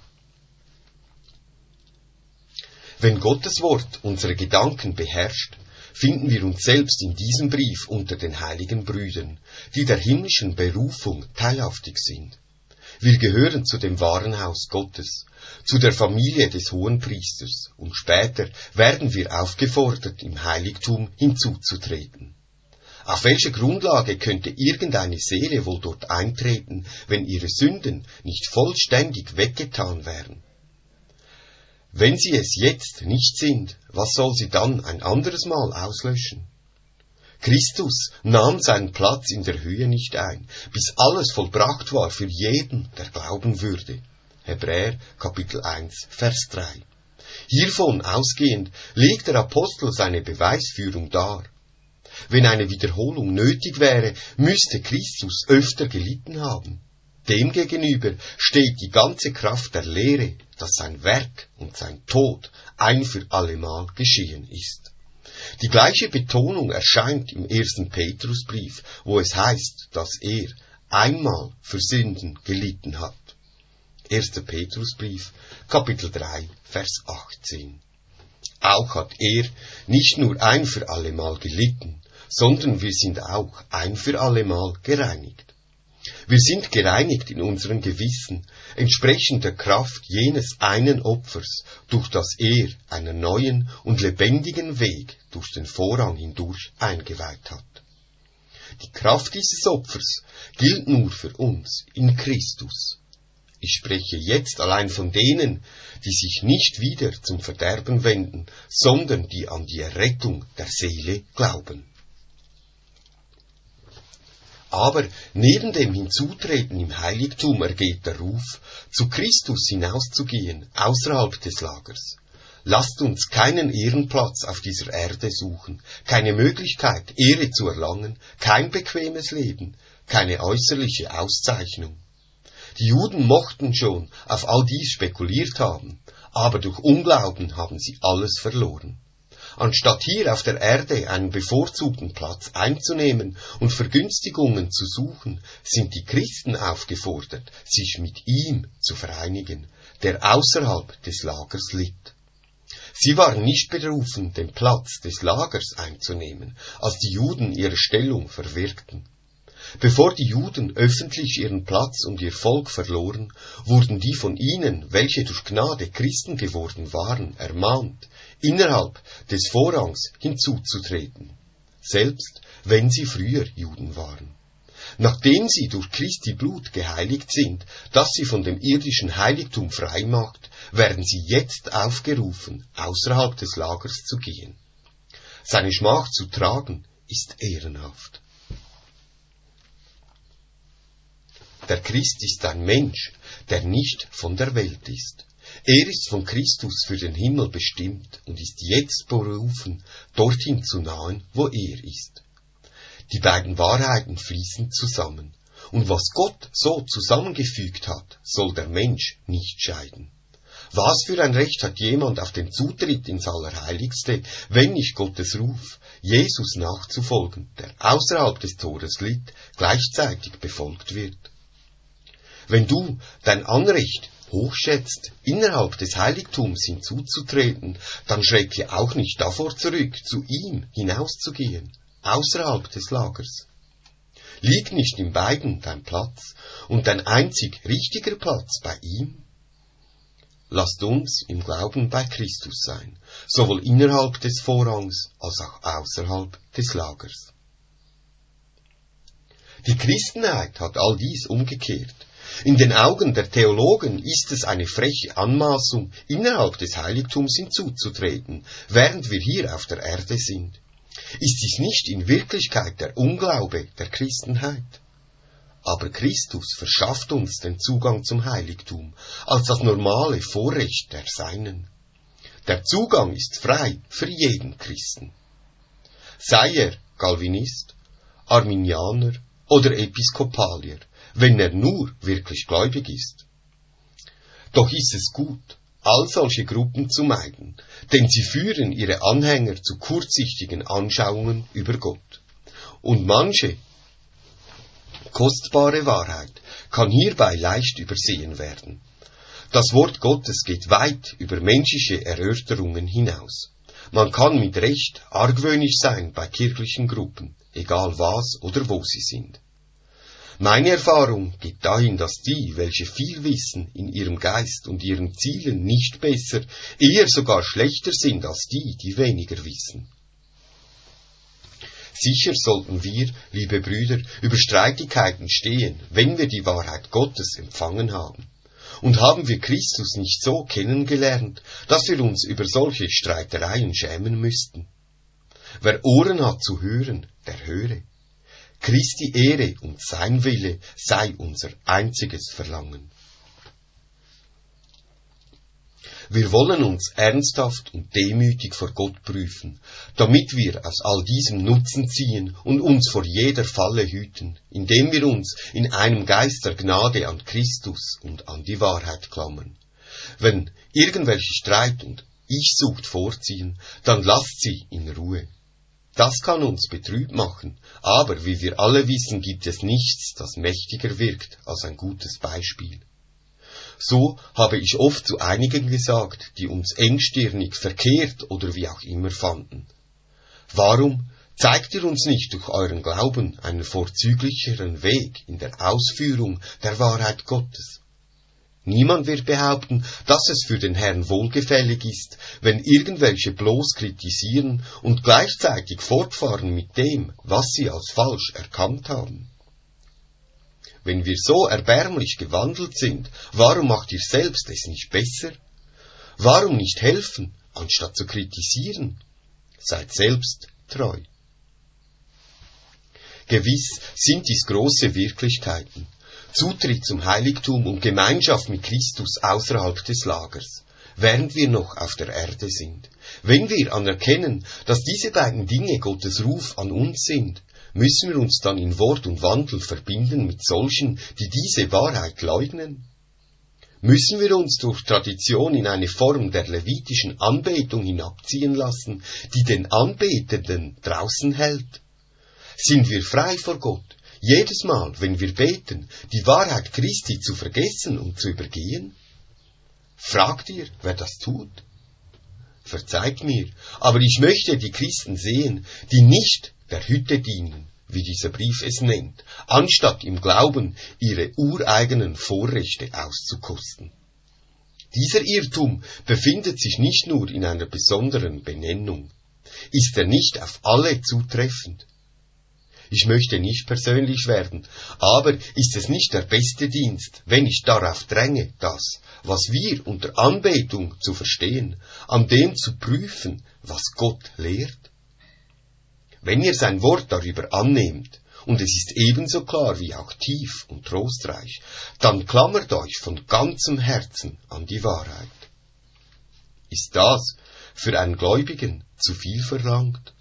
Wenn Gottes Wort unsere Gedanken beherrscht, finden wir uns selbst in diesem Brief unter den heiligen Brüdern, die der himmlischen Berufung teilhaftig sind. Wir gehören zu dem wahren Haus Gottes, zu der Familie des Hohenpriesters, und später werden wir aufgefordert, im Heiligtum hinzuzutreten. Auf welcher Grundlage könnte irgendeine Seele wohl dort eintreten, wenn ihre Sünden nicht vollständig weggetan wären? Wenn sie es jetzt nicht sind, was soll sie dann ein anderes Mal auslöschen? Christus nahm seinen Platz in der Höhe nicht ein, bis alles vollbracht war für jeden, der glauben würde. Hebräer Kapitel eins, Vers drei. Hiervon ausgehend legt der Apostel seine Beweisführung dar. Wenn eine Wiederholung nötig wäre, müsste Christus öfter gelitten haben. Demgegenüber steht die ganze Kraft der Lehre, dass sein Werk und sein Tod ein für allemal geschehen ist. Die gleiche Betonung erscheint im ersten Petrusbrief, wo es heißt, dass er einmal für Sünden gelitten hat. erster Petrusbrief, Kapitel drei, Vers achtzehn. Auch hat er nicht nur ein für allemal gelitten, sondern wir sind auch ein für allemal gereinigt. Wir sind gereinigt in unseren Gewissen, entsprechend der Kraft jenes einen Opfers, durch das er einen neuen und lebendigen Weg durch den Vorhang hindurch eingeweiht hat. Die Kraft dieses Opfers gilt nur für uns in Christus. Ich spreche jetzt allein von denen, die sich nicht wieder zum Verderben wenden, sondern die an die Errettung der Seele glauben. Aber neben dem Hinzutreten im Heiligtum ergeht der Ruf, zu Christus hinauszugehen, außerhalb des Lagers. Lasst uns keinen Ehrenplatz auf dieser Erde suchen, keine Möglichkeit, Ehre zu erlangen, kein bequemes Leben, keine äußerliche Auszeichnung. Die Juden mochten schon auf all dies spekuliert haben, aber durch Unglauben haben sie alles verloren. Anstatt hier auf der Erde einen bevorzugten Platz einzunehmen und Vergünstigungen zu suchen, sind die Christen aufgefordert, sich mit ihm zu vereinigen, der außerhalb des Lagers litt. Sie waren nicht berufen, den Platz des Lagers einzunehmen, als die Juden ihre Stellung verwirkten. Bevor die Juden öffentlich ihren Platz und ihr Volk verloren, wurden die von ihnen, welche durch Gnade Christen geworden waren, ermahnt, innerhalb des Vorhangs hinzuzutreten, selbst wenn sie früher Juden waren. Nachdem sie durch Christi Blut geheiligt sind, das sie von dem irdischen Heiligtum frei macht, werden sie jetzt aufgerufen, außerhalb des Lagers zu gehen. Seine Schmach zu tragen, ist ehrenhaft. Der Christ ist ein Mensch, der nicht von der Welt ist. Er ist von Christus für den Himmel bestimmt und ist jetzt berufen, dorthin zu nahen, wo er ist. Die beiden Wahrheiten fließen zusammen, und was Gott so zusammengefügt hat, soll der Mensch nicht scheiden. Was für ein Recht hat jemand auf den Zutritt ins Allerheiligste, wenn nicht Gottes Ruf, Jesus nachzufolgen, der außerhalb des Tores litt, gleichzeitig befolgt wird? Wenn du dein Anrecht hochschätzt, innerhalb des Heiligtums hinzuzutreten, dann schrecke auch nicht davor zurück, zu ihm hinauszugehen, außerhalb des Lagers. Liegt nicht in beiden dein Platz und dein einzig richtiger Platz bei ihm? Lasst uns im Glauben bei Christus sein, sowohl innerhalb des Vorhangs als auch außerhalb des Lagers. Die Christenheit hat all dies umgekehrt. In den Augen der Theologen ist es eine freche Anmaßung, innerhalb des Heiligtums hinzuzutreten, während wir hier auf der Erde sind. Ist dies nicht in Wirklichkeit der Unglaube der Christenheit? Aber Christus verschafft uns den Zugang zum Heiligtum als das normale Vorrecht der Seinen. Der Zugang ist frei für jeden Christen. Sei er Calvinist, Arminianer oder Episkopalier, wenn er nur wirklich gläubig ist. Doch ist es gut, all solche Gruppen zu meiden, denn sie führen ihre Anhänger zu kurzsichtigen Anschauungen über Gott. Und manche kostbare Wahrheit kann hierbei leicht übersehen werden. Das Wort Gottes geht weit über menschliche Erörterungen hinaus. Man kann mit Recht argwöhnisch sein bei kirchlichen Gruppen, egal was oder wo sie sind. Meine Erfahrung geht dahin, dass die, welche viel wissen, in ihrem Geist und ihren Zielen nicht besser, eher sogar schlechter sind als die, die weniger wissen. Sicher sollten wir, liebe Brüder, über Streitigkeiten stehen, wenn wir die Wahrheit Gottes empfangen haben. Und haben wir Christus nicht so kennengelernt, dass wir uns über solche Streitereien schämen müssten? Wer Ohren hat zu hören, der höre. Christi Ehre und sein Wille sei unser einziges Verlangen. Wir wollen uns ernsthaft und demütig vor Gott prüfen, damit wir aus all diesem Nutzen ziehen und uns vor jeder Falle hüten, indem wir uns in einem Geist der Gnade an Christus und an die Wahrheit klammern. Wenn irgendwelche Streit und Ich-Sucht vorziehen, dann lasst sie in Ruhe. Das kann uns betrübt machen, aber wie wir alle wissen, gibt es nichts, das mächtiger wirkt als ein gutes Beispiel. So habe ich oft zu einigen gesagt, die uns engstirnig, verkehrt oder wie auch immer fanden. Warum Zeigt ihr uns nicht durch euren Glauben einen vorzüglicheren Weg in der Ausführung der Wahrheit Gottes? Niemand wird behaupten, dass es für den Herrn wohlgefällig ist, wenn irgendwelche bloß kritisieren und gleichzeitig fortfahren mit dem, was sie als falsch erkannt haben. Wenn wir so erbärmlich gewandelt sind, warum macht ihr selbst es nicht besser? Warum nicht helfen, anstatt zu kritisieren? Seid selbst treu. Gewiss sind dies große Wirklichkeiten. Zutritt zum Heiligtum und Gemeinschaft mit Christus außerhalb des Lagers, während wir noch auf der Erde sind. Wenn wir anerkennen, dass diese beiden Dinge Gottes Ruf an uns sind, müssen wir uns dann in Wort und Wandel verbinden mit solchen, die diese Wahrheit leugnen? Müssen wir uns durch Tradition in eine Form der levitischen Anbetung hinabziehen lassen, die den Anbetenden draußen hält? Sind wir frei vor Gott, jedes Mal, wenn wir beten, die Wahrheit Christi zu vergessen und zu übergehen? Fragt ihr, wer das tut? Verzeiht mir, aber ich möchte die Christen sehen, die nicht der Hütte dienen, wie dieser Brief es nennt, anstatt im Glauben ihre ureigenen Vorrechte auszukosten. Dieser Irrtum befindet sich nicht nur in einer besonderen Benennung. Ist er nicht auf alle zutreffend? Ich möchte nicht persönlich werden, aber ist es nicht der beste Dienst, wenn ich darauf dränge, das, was wir unter Anbetung zu verstehen, an dem zu prüfen, was Gott lehrt? Wenn ihr sein Wort darüber annehmt, und es ist ebenso klar wie auch tief und trostreich, dann klammert euch von ganzem Herzen an die Wahrheit. Ist das für einen Gläubigen zu viel verlangt?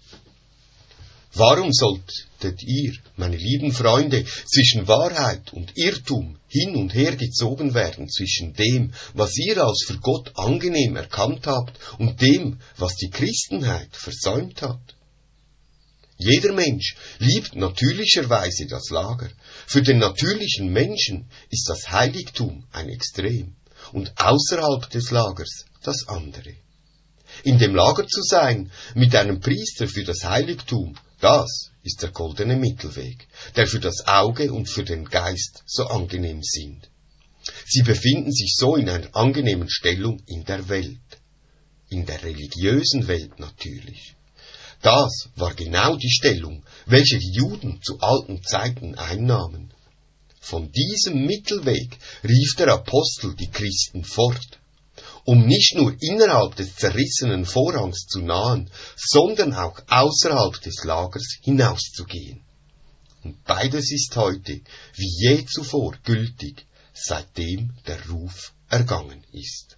Warum solltet ihr, meine lieben Freunde, zwischen Wahrheit und Irrtum hin und her gezogen werden, zwischen dem, was ihr als für Gott angenehm erkannt habt, und dem, was die Christenheit versäumt hat? Jeder Mensch liebt natürlicherweise das Lager. Für den natürlichen Menschen ist das Heiligtum ein Extrem und außerhalb des Lagers das andere. In dem Lager zu sein, mit einem Priester für das Heiligtum, das ist der goldene Mittelweg, der für das Auge und für den Geist so angenehm sind. Sie befinden sich so in einer angenehmen Stellung in der Welt, in der religiösen Welt natürlich. Das war genau die Stellung, welche die Juden zu alten Zeiten einnahmen. Von diesem Mittelweg rief der Apostel die Christen fort, um nicht nur innerhalb des zerrissenen Vorhangs zu nahen, sondern auch außerhalb des Lagers hinauszugehen. Und beides ist heute wie je zuvor gültig, seitdem der Ruf ergangen ist.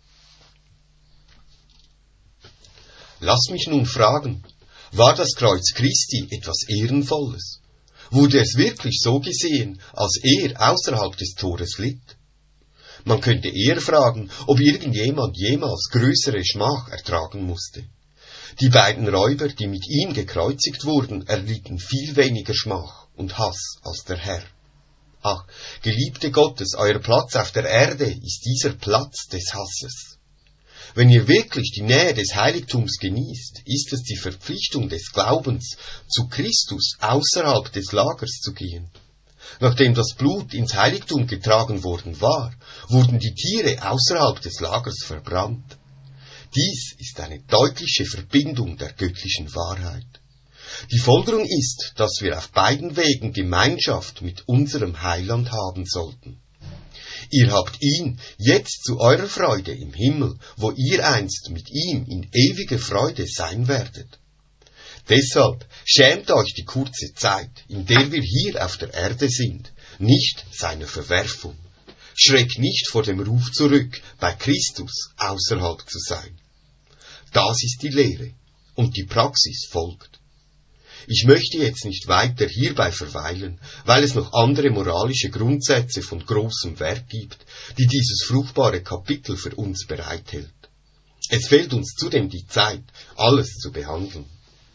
Lass mich nun fragen, war das Kreuz Christi etwas Ehrenvolles? Wurde es wirklich so gesehen, als er außerhalb des Tores litt? Man könnte eher fragen, ob irgendjemand jemals größere Schmach ertragen musste. Die beiden Räuber, die mit ihm gekreuzigt wurden, erlitten viel weniger Schmach und Hass als der Herr. Ach, Geliebte Gottes, euer Platz auf der Erde ist dieser Platz des Hasses. Wenn ihr wirklich die Nähe des Heiligtums genießt, ist es die Verpflichtung des Glaubens, zu Christus außerhalb des Lagers zu gehen. Nachdem das Blut ins Heiligtum getragen worden war, wurden die Tiere außerhalb des Lagers verbrannt. Dies ist eine deutliche Verbindung der göttlichen Wahrheit. Die Folgerung ist, dass wir auf beiden Wegen Gemeinschaft mit unserem Heiland haben sollten. Ihr habt ihn jetzt zu eurer Freude im Himmel, wo ihr einst mit ihm in ewiger Freude sein werdet. Deshalb schämt euch die kurze Zeit, in der wir hier auf der Erde sind, nicht seiner Verwerfung. Schreckt nicht vor dem Ruf zurück, bei Christus außerhalb zu sein. Das ist die Lehre, und die Praxis folgt. Ich möchte jetzt nicht weiter hierbei verweilen, weil es noch andere moralische Grundsätze von großem Wert gibt, die dieses fruchtbare Kapitel für uns bereithält. Es fehlt uns zudem die Zeit, alles zu behandeln.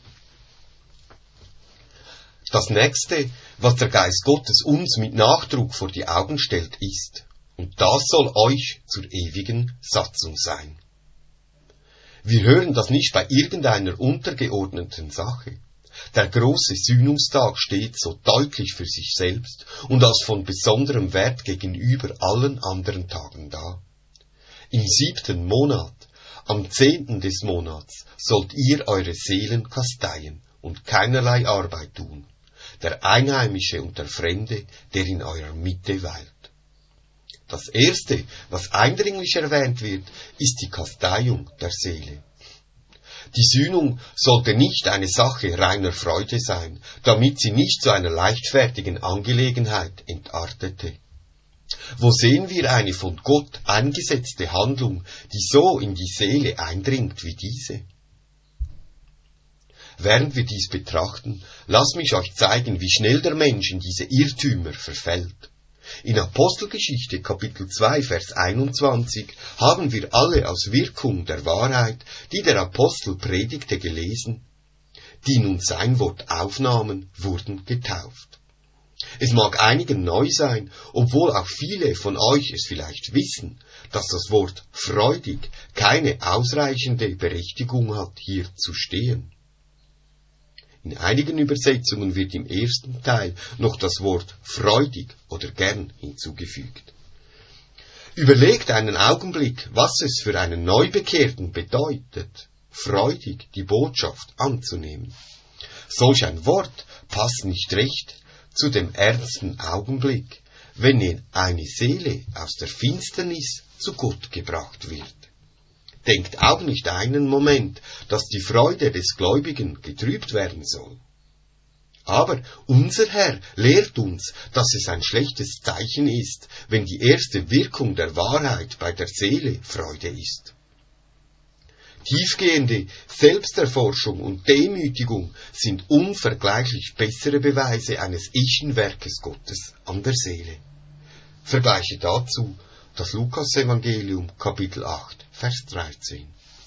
Das Nächste, was der Geist Gottes uns mit Nachdruck vor die Augen stellt, ist, und das soll euch zur ewigen Satzung sein. Wir hören das nicht bei irgendeiner untergeordneten Sache. der große Sühnungstag steht so deutlich für sich selbst und als von besonderem Wert gegenüber allen anderen Tagen da. Im siebten Monat, am zehnten des Monats, sollt ihr eure Seelen kasteien und keinerlei Arbeit tun, der Einheimische und der Fremde, der in eurer Mitte weilt. Das Erste, was eindringlich erwähnt wird, ist die Kasteiung der Seele. Die Sühnung sollte nicht eine Sache reiner Freude sein, damit sie nicht zu einer leichtfertigen Angelegenheit entartete. Wo sehen wir eine von Gott eingesetzte Handlung, die so in die Seele eindringt wie diese? Während wir dies betrachten, lasst mich euch zeigen, wie schnell der Mensch in diese Irrtümer verfällt. In Apostelgeschichte Kapitel zwei, Vers einundzwanzig haben wir alle aus Wirkung der Wahrheit, die der Apostel predigte, gelesen. Die nun sein Wort aufnahmen, wurden getauft. Es mag einigen neu sein, obwohl auch viele von euch es vielleicht wissen, dass das Wort freudig keine ausreichende Berechtigung hat, hier zu stehen. In einigen Übersetzungen wird im ersten Teil noch das Wort freudig oder gern hinzugefügt. Überlegt einen Augenblick, was es für einen Neubekehrten bedeutet, freudig die Botschaft anzunehmen. Solch ein Wort passt nicht recht zu dem ernsten Augenblick, wenn eine Seele aus der Finsternis zu Gott gebracht wird. Denkt auch nicht einen Moment, dass die Freude des Gläubigen getrübt werden soll. Aber unser Herr lehrt uns, dass es ein schlechtes Zeichen ist, wenn die erste Wirkung der Wahrheit bei der Seele Freude ist. Tiefgehende Selbsterforschung und Demütigung sind unvergleichlich bessere Beweise eines echten Werkes Gottes an der Seele. Vergleiche dazu das Lukas-Evangelium, Kapitel acht, Vers dreizehn.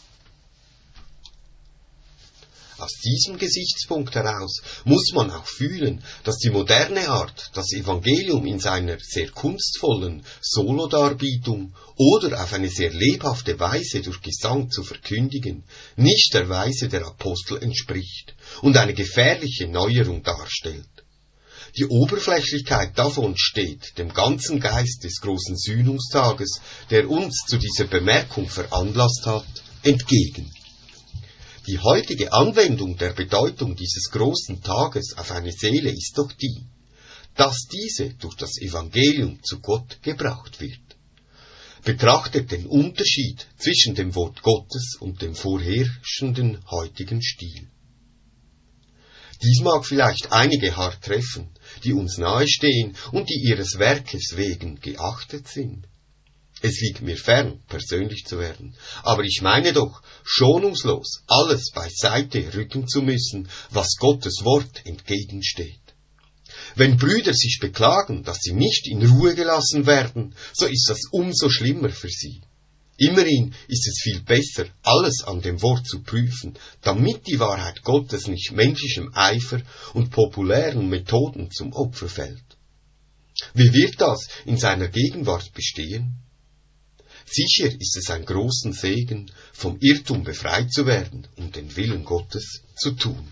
Aus diesem Gesichtspunkt heraus muss man auch fühlen, dass die moderne Art, das Evangelium in seiner sehr kunstvollen Solodarbietung oder auf eine sehr lebhafte Weise durch Gesang zu verkündigen, nicht der Weise der Apostel entspricht und eine gefährliche Neuerung darstellt. Die Oberflächlichkeit davon steht dem ganzen Geist des großen Sühnungstages, der uns zu dieser Bemerkung veranlasst hat, entgegen. Die heutige Anwendung der Bedeutung dieses großen Tages auf eine Seele ist doch die, dass diese durch das Evangelium zu Gott gebracht wird. Betrachtet den Unterschied zwischen dem Wort Gottes und dem vorherrschenden heutigen Stil. Dies mag vielleicht einige hart treffen, die uns nahestehen und die ihres Werkes wegen geachtet sind. Es liegt mir fern, persönlich zu werden, aber ich meine doch, schonungslos alles beiseite rücken zu müssen, was Gottes Wort entgegensteht. Wenn Brüder sich beklagen, dass sie nicht in Ruhe gelassen werden, so ist das umso schlimmer für sie. Immerhin ist es viel besser, alles an dem Wort zu prüfen, damit die Wahrheit Gottes nicht menschlichem Eifer und populären Methoden zum Opfer fällt. Wie wird das in seiner Gegenwart bestehen? Sicher ist es ein großen Segen, vom Irrtum befreit zu werden und den Willen Gottes zu tun.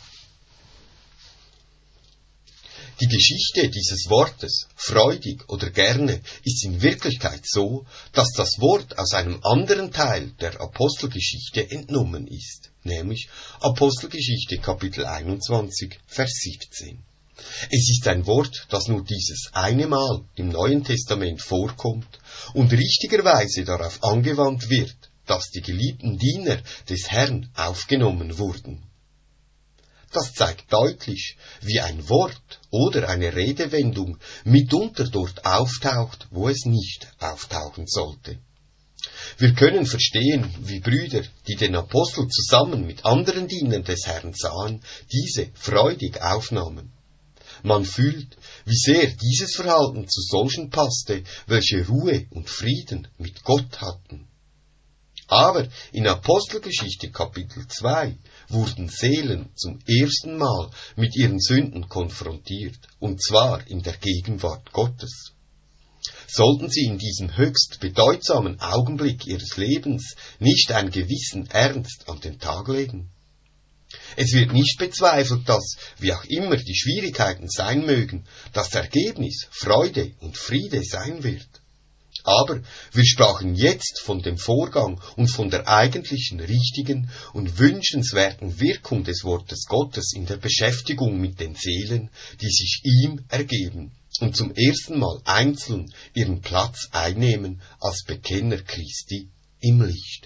Die Geschichte dieses Wortes, freudig oder gerne, ist in Wirklichkeit so, dass das Wort aus einem anderen Teil der Apostelgeschichte entnommen ist, nämlich Apostelgeschichte Kapitel einundzwanzig, Vers siebzehn. Es ist ein Wort, das nur dieses eine Mal im Neuen Testament vorkommt und richtigerweise darauf angewandt wird, dass die geliebten Diener des Herrn aufgenommen wurden. Das zeigt deutlich, wie ein Wort oder eine Redewendung mitunter dort auftaucht, wo es nicht auftauchen sollte. Wir können verstehen, wie Brüder, die den Apostel zusammen mit anderen Dienern des Herrn sahen, diese freudig aufnahmen. Man fühlt, wie sehr dieses Verhalten zu solchen passte, welche Ruhe und Frieden mit Gott hatten. Aber in Apostelgeschichte Kapitel zwei wurden Seelen zum ersten Mal mit ihren Sünden konfrontiert, und zwar in der Gegenwart Gottes. Sollten sie in diesem höchst bedeutsamen Augenblick ihres Lebens nicht einen gewissen Ernst an den Tag legen? Es wird nicht bezweifelt, dass, wie auch immer die Schwierigkeiten sein mögen, das Ergebnis Freude und Friede sein wird. Aber wir sprachen jetzt von dem Vorgang und von der eigentlichen, richtigen und wünschenswerten Wirkung des Wortes Gottes in der Beschäftigung mit den Seelen, die sich ihm ergeben und zum ersten Mal einzeln ihren Platz einnehmen als Bekenner Christi im Licht.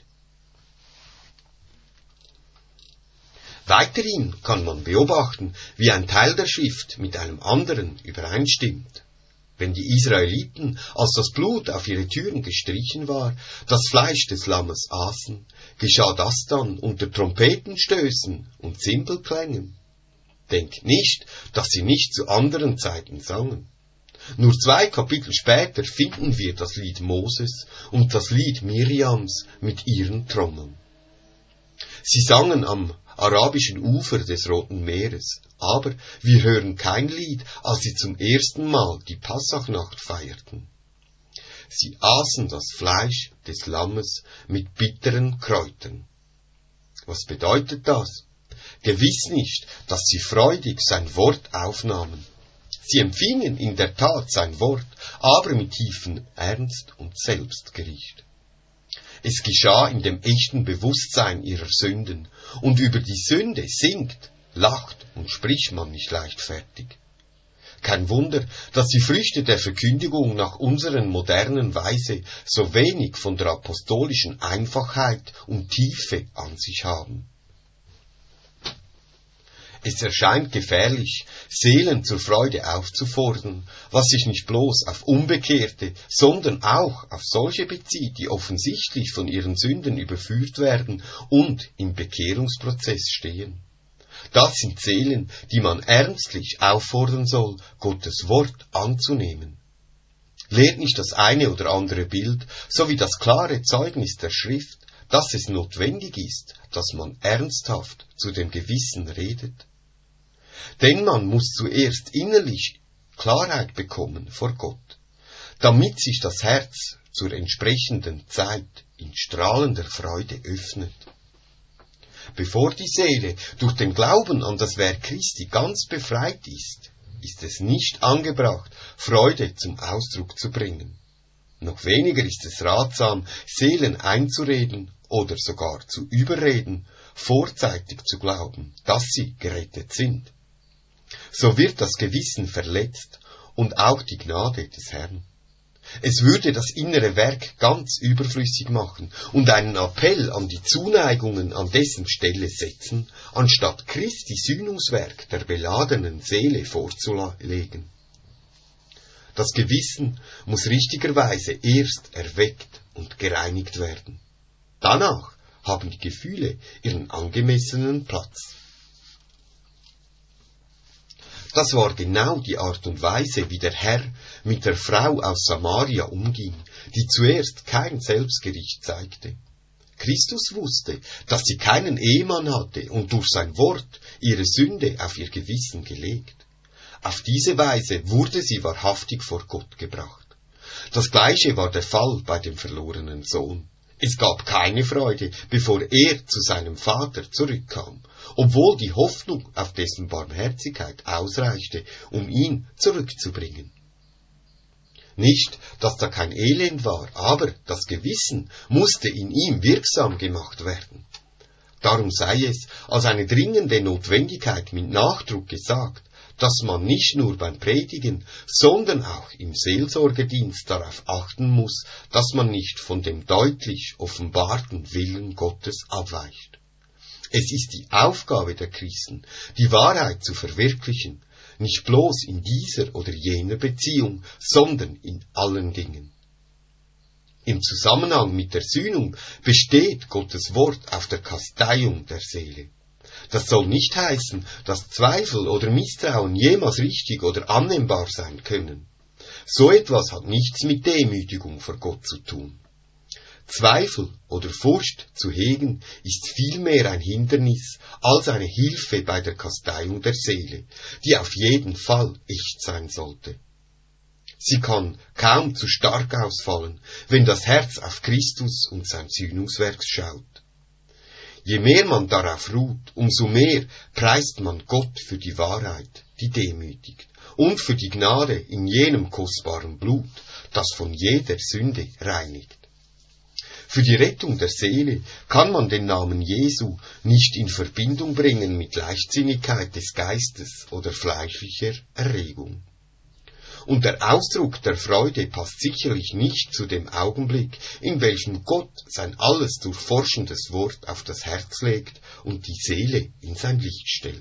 Weiterhin kann man beobachten, wie ein Teil der Schrift mit einem anderen übereinstimmt. Wenn die Israeliten, als das Blut auf ihre Türen gestrichen war, das Fleisch des Lammes aßen, geschah das dann unter Trompetenstößen und Zimbelklängen. Denkt nicht, dass sie nicht zu anderen Zeiten sangen. Nur zwei Kapitel später finden wir das Lied Moses und das Lied Miriams mit ihren Trommeln. Sie sangen am arabischen Ufer des Roten Meeres, aber wir hören kein Lied, als sie zum ersten Mal die Passachnacht feierten. Sie aßen das Fleisch des Lammes mit bitteren Kräutern. Was bedeutet das? Gewiss nicht, dass sie freudig sein Wort aufnahmen. Sie empfingen in der Tat sein Wort, aber mit tiefem Ernst und Selbstgericht. Es geschah in dem echten Bewusstsein ihrer Sünden, und über die Sünde singt, lacht und spricht man nicht leichtfertig. Kein Wunder, dass die Früchte der Verkündigung nach unseren modernen Weise so wenig von der apostolischen Einfachheit und Tiefe an sich haben. Es erscheint gefährlich, Seelen zur Freude aufzufordern, was sich nicht bloß auf Unbekehrte, sondern auch auf solche bezieht, die offensichtlich von ihren Sünden überführt werden und im Bekehrungsprozess stehen. Das sind Seelen, die man ernstlich auffordern soll, Gottes Wort anzunehmen. Lehrt nicht das eine oder andere Bild, sowie das klare Zeugnis der Schrift, dass es notwendig ist, dass man ernsthaft zu dem Gewissen redet? Denn man muss zuerst innerlich Klarheit bekommen vor Gott, damit sich das Herz zur entsprechenden Zeit in strahlender Freude öffnet. Bevor die Seele durch den Glauben an das Werk Christi ganz befreit ist, ist es nicht angebracht, Freude zum Ausdruck zu bringen. Noch weniger ist es ratsam, Seelen einzureden oder sogar zu überreden, vorzeitig zu glauben, dass sie gerettet sind. So wird das Gewissen verletzt und auch die Gnade des Herrn. Es würde das innere Werk ganz überflüssig machen und einen Appell an die Zuneigungen an dessen Stelle setzen, anstatt Christi Sühnungswerk der beladenen Seele vorzulegen. Das Gewissen muss richtigerweise erst erweckt und gereinigt werden. Danach haben die Gefühle ihren angemessenen Platz. Das war genau die Art und Weise, wie der Herr mit der Frau aus Samaria umging, die zuerst kein Selbstgericht zeigte. Christus wusste, dass sie keinen Ehemann hatte und durch sein Wort ihre Sünde auf ihr Gewissen gelegt. Auf diese Weise wurde sie wahrhaftig vor Gott gebracht. Das Gleiche war der Fall bei dem verlorenen Sohn. Es gab keine Freude, bevor er zu seinem Vater zurückkam, obwohl die Hoffnung auf dessen Barmherzigkeit ausreichte, um ihn zurückzubringen. Nicht, dass da kein Elend war, aber das Gewissen musste in ihm wirksam gemacht werden. Darum sei es als eine dringende Notwendigkeit mit Nachdruck gesagt, dass man nicht nur beim Predigen, sondern auch im Seelsorgedienst darauf achten muss, dass man nicht von dem deutlich offenbarten Willen Gottes abweicht. Es ist die Aufgabe der Christen, die Wahrheit zu verwirklichen, nicht bloß in dieser oder jener Beziehung, sondern in allen Dingen. Im Zusammenhang mit der Sühnung besteht Gottes Wort auf der Kasteiung der Seele. Das soll nicht heißen, dass Zweifel oder Misstrauen jemals richtig oder annehmbar sein können. So etwas hat nichts mit Demütigung vor Gott zu tun. Zweifel oder Furcht zu hegen ist vielmehr ein Hindernis als eine Hilfe bei der Kasteiung der Seele, die auf jeden Fall echt sein sollte. Sie kann kaum zu stark ausfallen, wenn das Herz auf Christus und sein Sühnungswerk schaut. Je mehr man darauf ruht, umso mehr preist man Gott für die Wahrheit, die demütigt, und für die Gnade in jenem kostbaren Blut, das von jeder Sünde reinigt. Für die Rettung der Seele kann man den Namen Jesu nicht in Verbindung bringen mit Leichtsinnigkeit des Geistes oder fleischlicher Erregung. Und der Ausdruck der Freude passt sicherlich nicht zu dem Augenblick, in welchem Gott sein alles durchforschendes Wort auf das Herz legt und die Seele in sein Licht stellt.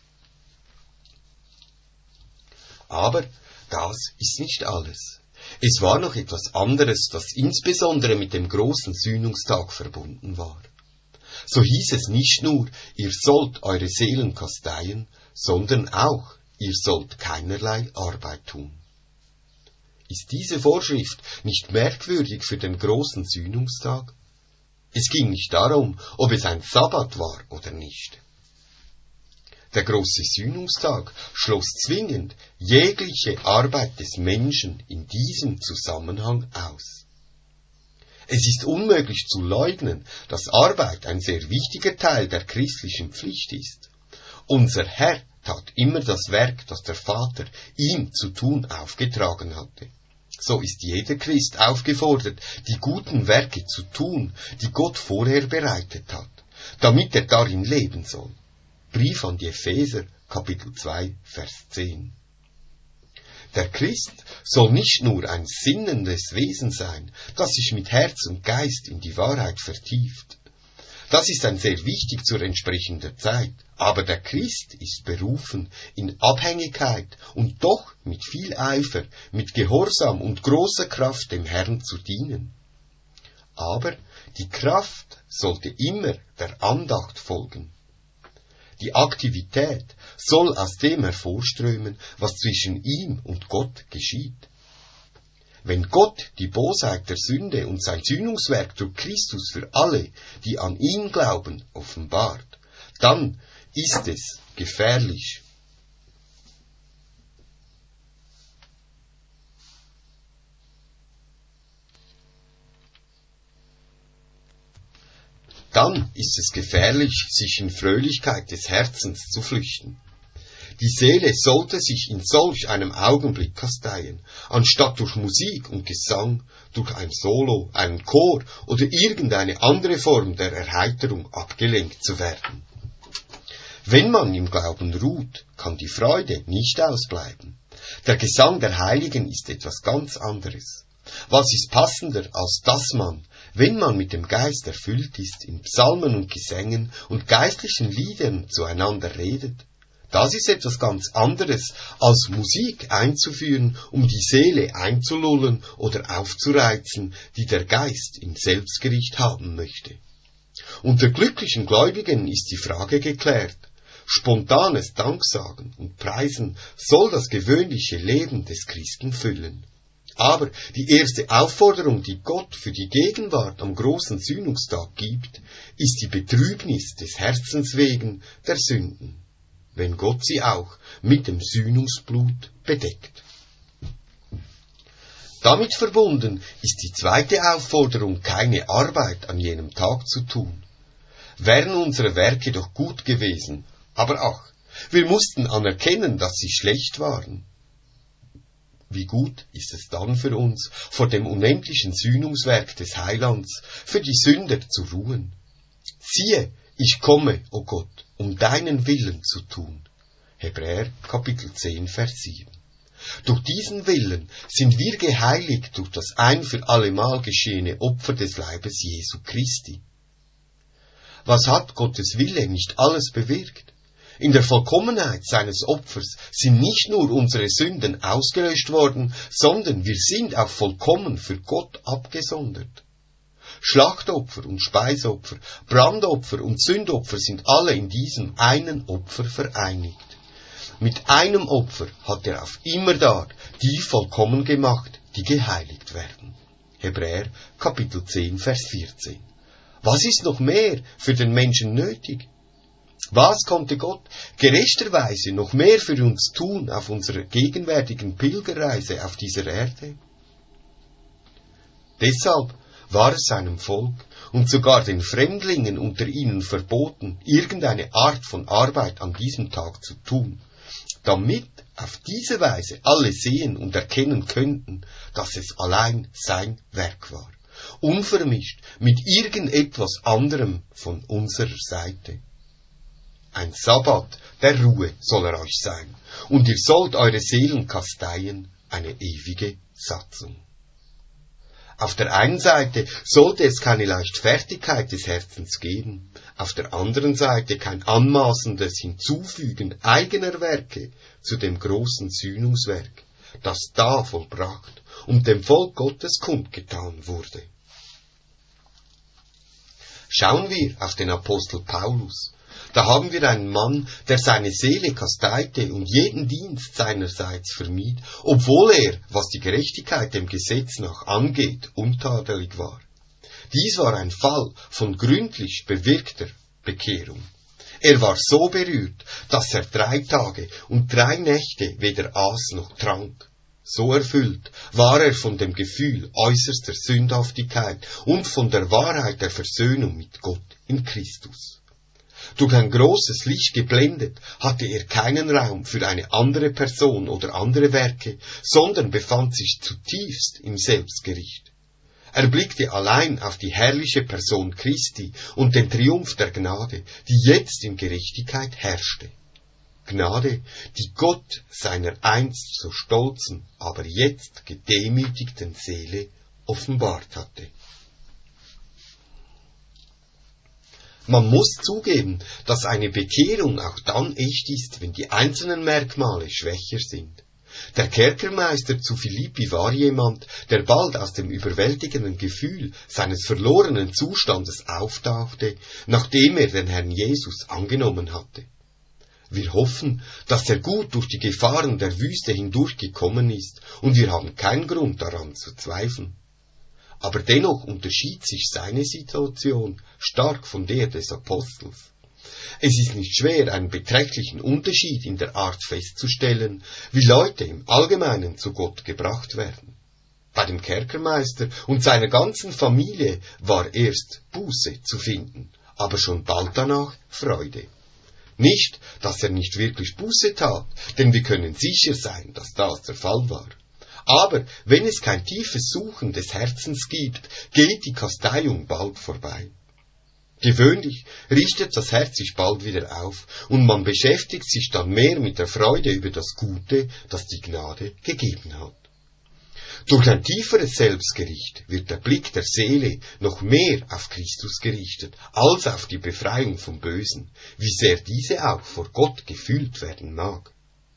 Aber das ist nicht alles. Es war noch etwas anderes, das insbesondere mit dem großen Sühnungstag verbunden war. So hieß es nicht nur, ihr sollt eure Seelen kasteien, sondern auch, ihr sollt keinerlei Arbeit tun. Ist diese Vorschrift nicht merkwürdig für den großen Sühnungstag? Es ging nicht darum, ob es ein Sabbat war oder nicht. Der große Sühnungstag schloss zwingend jegliche Arbeit des Menschen in diesem Zusammenhang aus. Es ist unmöglich zu leugnen, dass Arbeit ein sehr wichtiger Teil der christlichen Pflicht ist. Unser Herr tat immer das Werk, das der Vater ihm zu tun aufgetragen hatte. So ist jeder Christ aufgefordert, die guten Werke zu tun, die Gott vorher bereitet hat, damit er darin leben soll. Brief an die Epheser, Kapitel zwei, Vers zehn. Der Christ soll nicht nur ein sinnendes Wesen sein, das sich mit Herz und Geist in die Wahrheit vertieft. Das ist ein sehr wichtig zur entsprechenden Zeit, aber der Christ ist berufen, in Abhängigkeit und doch mit viel Eifer, mit Gehorsam und großer Kraft dem Herrn zu dienen. Aber die Kraft sollte immer der Andacht folgen. Die Aktivität soll aus dem hervorströmen, was zwischen ihm und Gott geschieht. Wenn Gott die Bosheit der Sünde und sein Sühnungswerk durch Christus für alle, die an ihn glauben, offenbart, dann ist es gefährlich. Dann ist es gefährlich, sich in Fröhlichkeit des Herzens zu flüchten. Die Seele sollte sich in solch einem Augenblick kasteien, anstatt durch Musik und Gesang, durch ein Solo, einen Chor oder irgendeine andere Form der Erheiterung abgelenkt zu werden. Wenn man im Glauben ruht, kann die Freude nicht ausbleiben. Der Gesang der Heiligen ist etwas ganz anderes. Was ist passender, als dass man, wenn man mit dem Geist erfüllt ist, in Psalmen und Gesängen und geistlichen Liedern zueinander redet? Das ist etwas ganz anderes, als Musik einzuführen, um die Seele einzulullen oder aufzureizen, die der Geist im Selbstgericht haben möchte. Unter glücklichen Gläubigen ist die Frage geklärt. Spontanes Danksagen und Preisen soll das gewöhnliche Leben des Christen füllen. Aber die erste Aufforderung, die Gott für die Gegenwart am großen Sühnungstag gibt, ist die Betrübnis des Herzens wegen der Sünden, wenn Gott sie auch mit dem Sühnungsblut bedeckt. Damit verbunden ist die zweite Aufforderung, keine Arbeit an jenem Tag zu tun. Wären unsere Werke doch gut gewesen, aber ach, wir mussten anerkennen, dass sie schlecht waren. Wie gut ist es dann für uns, vor dem unendlichen Sühnungswerk des Heilands, für die Sünder zu ruhen. Siehe, ich komme, o Gott, um deinen Willen zu tun. Hebräer, Kapitel zehn, Vers sieben. Durch diesen Willen sind wir geheiligt durch das ein für allemal geschehene Opfer des Leibes Jesu Christi. Was hat Gottes Wille nicht alles bewirkt? In der Vollkommenheit seines Opfers sind nicht nur unsere Sünden ausgelöscht worden, sondern wir sind auch vollkommen für Gott abgesondert. Schlachtopfer und Speisopfer, Brandopfer und Sündopfer sind alle in diesem einen Opfer vereinigt. Mit einem Opfer hat er auf immerdar die vollkommen gemacht, die geheiligt werden. Hebräer, Kapitel zehn, Vers vierzehn. Was ist noch mehr für den Menschen nötig? Was konnte Gott gerechterweise noch mehr für uns tun auf unserer gegenwärtigen Pilgerreise auf dieser Erde? Deshalb war es seinem Volk und sogar den Fremdlingen unter ihnen verboten, irgendeine Art von Arbeit an diesem Tag zu tun, damit auf diese Weise alle sehen und erkennen könnten, dass es allein sein Werk war, unvermischt mit irgendetwas anderem von unserer Seite. Ein Sabbat der Ruhe soll er euch sein, und ihr sollt eure Seelen kasteien, eine ewige Satzung. Auf der einen Seite sollte es keine Leichtfertigkeit des Herzens geben, auf der anderen Seite kein anmaßendes Hinzufügen eigener Werke zu dem großen Sühnungswerk, das da vollbracht und dem Volk Gottes kundgetan wurde. Schauen wir auf den Apostel Paulus. Da haben wir einen Mann, der seine Seele kasteite und jeden Dienst seinerseits vermied, obwohl er, was die Gerechtigkeit dem Gesetz nach angeht, untadelig war. Dies war ein Fall von gründlich bewirkter Bekehrung. Er war so berührt, dass er drei Tage und drei Nächte weder aß noch trank. So erfüllt war er von dem Gefühl äußerster Sündhaftigkeit und von der Wahrheit der Versöhnung mit Gott in Christus. Durch ein großes Licht geblendet, hatte er keinen Raum für eine andere Person oder andere Werke, sondern befand sich zutiefst im Selbstgericht. Er blickte allein auf die herrliche Person Christi und den Triumph der Gnade, die jetzt in Gerechtigkeit herrschte. Gnade, die Gott seiner einst so stolzen, aber jetzt gedemütigten Seele offenbart hatte. Man muss zugeben, dass eine Bekehrung auch dann echt ist, wenn die einzelnen Merkmale schwächer sind. Der Kerkermeister zu Philippi war jemand, der bald aus dem überwältigenden Gefühl seines verlorenen Zustandes auftauchte, nachdem er den Herrn Jesus angenommen hatte. Wir hoffen, dass er gut durch die Gefahren der Wüste hindurchgekommen ist, und wir haben keinen Grund daran zu zweifeln. Aber dennoch unterschied sich seine Situation stark von der des Apostels. Es ist nicht schwer, einen beträchtlichen Unterschied in der Art festzustellen, wie Leute im Allgemeinen zu Gott gebracht werden. Bei dem Kerkermeister und seiner ganzen Familie war erst Buße zu finden, aber schon bald danach Freude. Nicht, dass er nicht wirklich Buße tat, denn wir können sicher sein, dass das der Fall war. Aber wenn es kein tiefes Suchen des Herzens gibt, geht die Kasteiung bald vorbei. Gewöhnlich richtet das Herz sich bald wieder auf, und man beschäftigt sich dann mehr mit der Freude über das Gute, das die Gnade gegeben hat. Durch ein tieferes Selbstgericht wird der Blick der Seele noch mehr auf Christus gerichtet, als auf die Befreiung vom Bösen, wie sehr diese auch vor Gott gefühlt werden mag.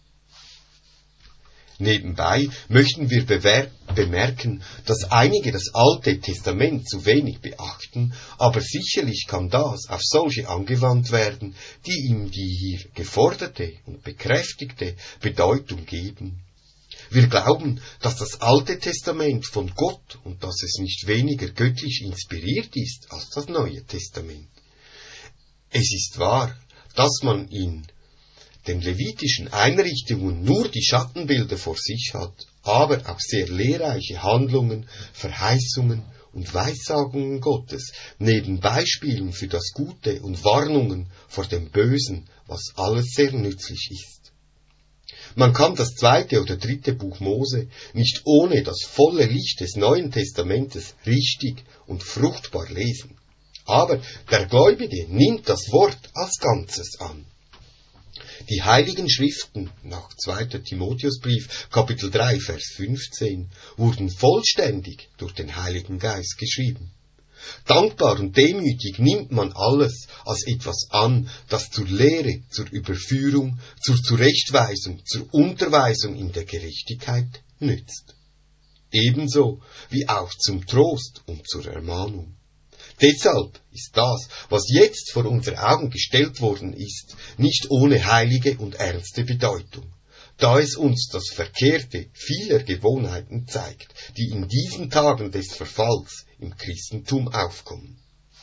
Nebenbei möchten wir bemerken, dass einige das Alte Testament zu wenig beachten, aber sicherlich kann das auf solche angewandt werden, die ihm die hier geforderte und bekräftigte Bedeutung geben. Wir glauben, dass das Alte Testament von Gott und dass es nicht weniger göttlich inspiriert ist als das Neue Testament. Es ist wahr, dass man in den levitischen Einrichtungen nur die Schattenbilder vor sich hat, aber auch sehr lehrreiche Handlungen, Verheißungen und Weissagungen Gottes, neben Beispielen für das Gute und Warnungen vor dem Bösen, was alles sehr nützlich ist. Man kann das zweite oder dritte Buch Mose nicht ohne das volle Licht des Neuen Testamentes richtig und fruchtbar lesen. Aber der Gläubige nimmt das Wort als Ganzes an. Die Heiligen Schriften, nach zweiter Timotheusbrief, Kapitel drei, Vers fünfzehn, wurden vollständig durch den Heiligen Geist geschrieben. Dankbar und demütig nimmt man alles als etwas an, das zur Lehre, zur Überführung, zur Zurechtweisung, zur Unterweisung in der Gerechtigkeit nützt. Ebenso wie auch zum Trost und zur Ermahnung. Deshalb ist das, was jetzt vor unsere Augen gestellt worden ist, nicht ohne heilige und ernste Bedeutung, da es uns das Verkehrte vieler Gewohnheiten zeigt, die in diesen Tagen des Verfalls im Christentum aufkommen.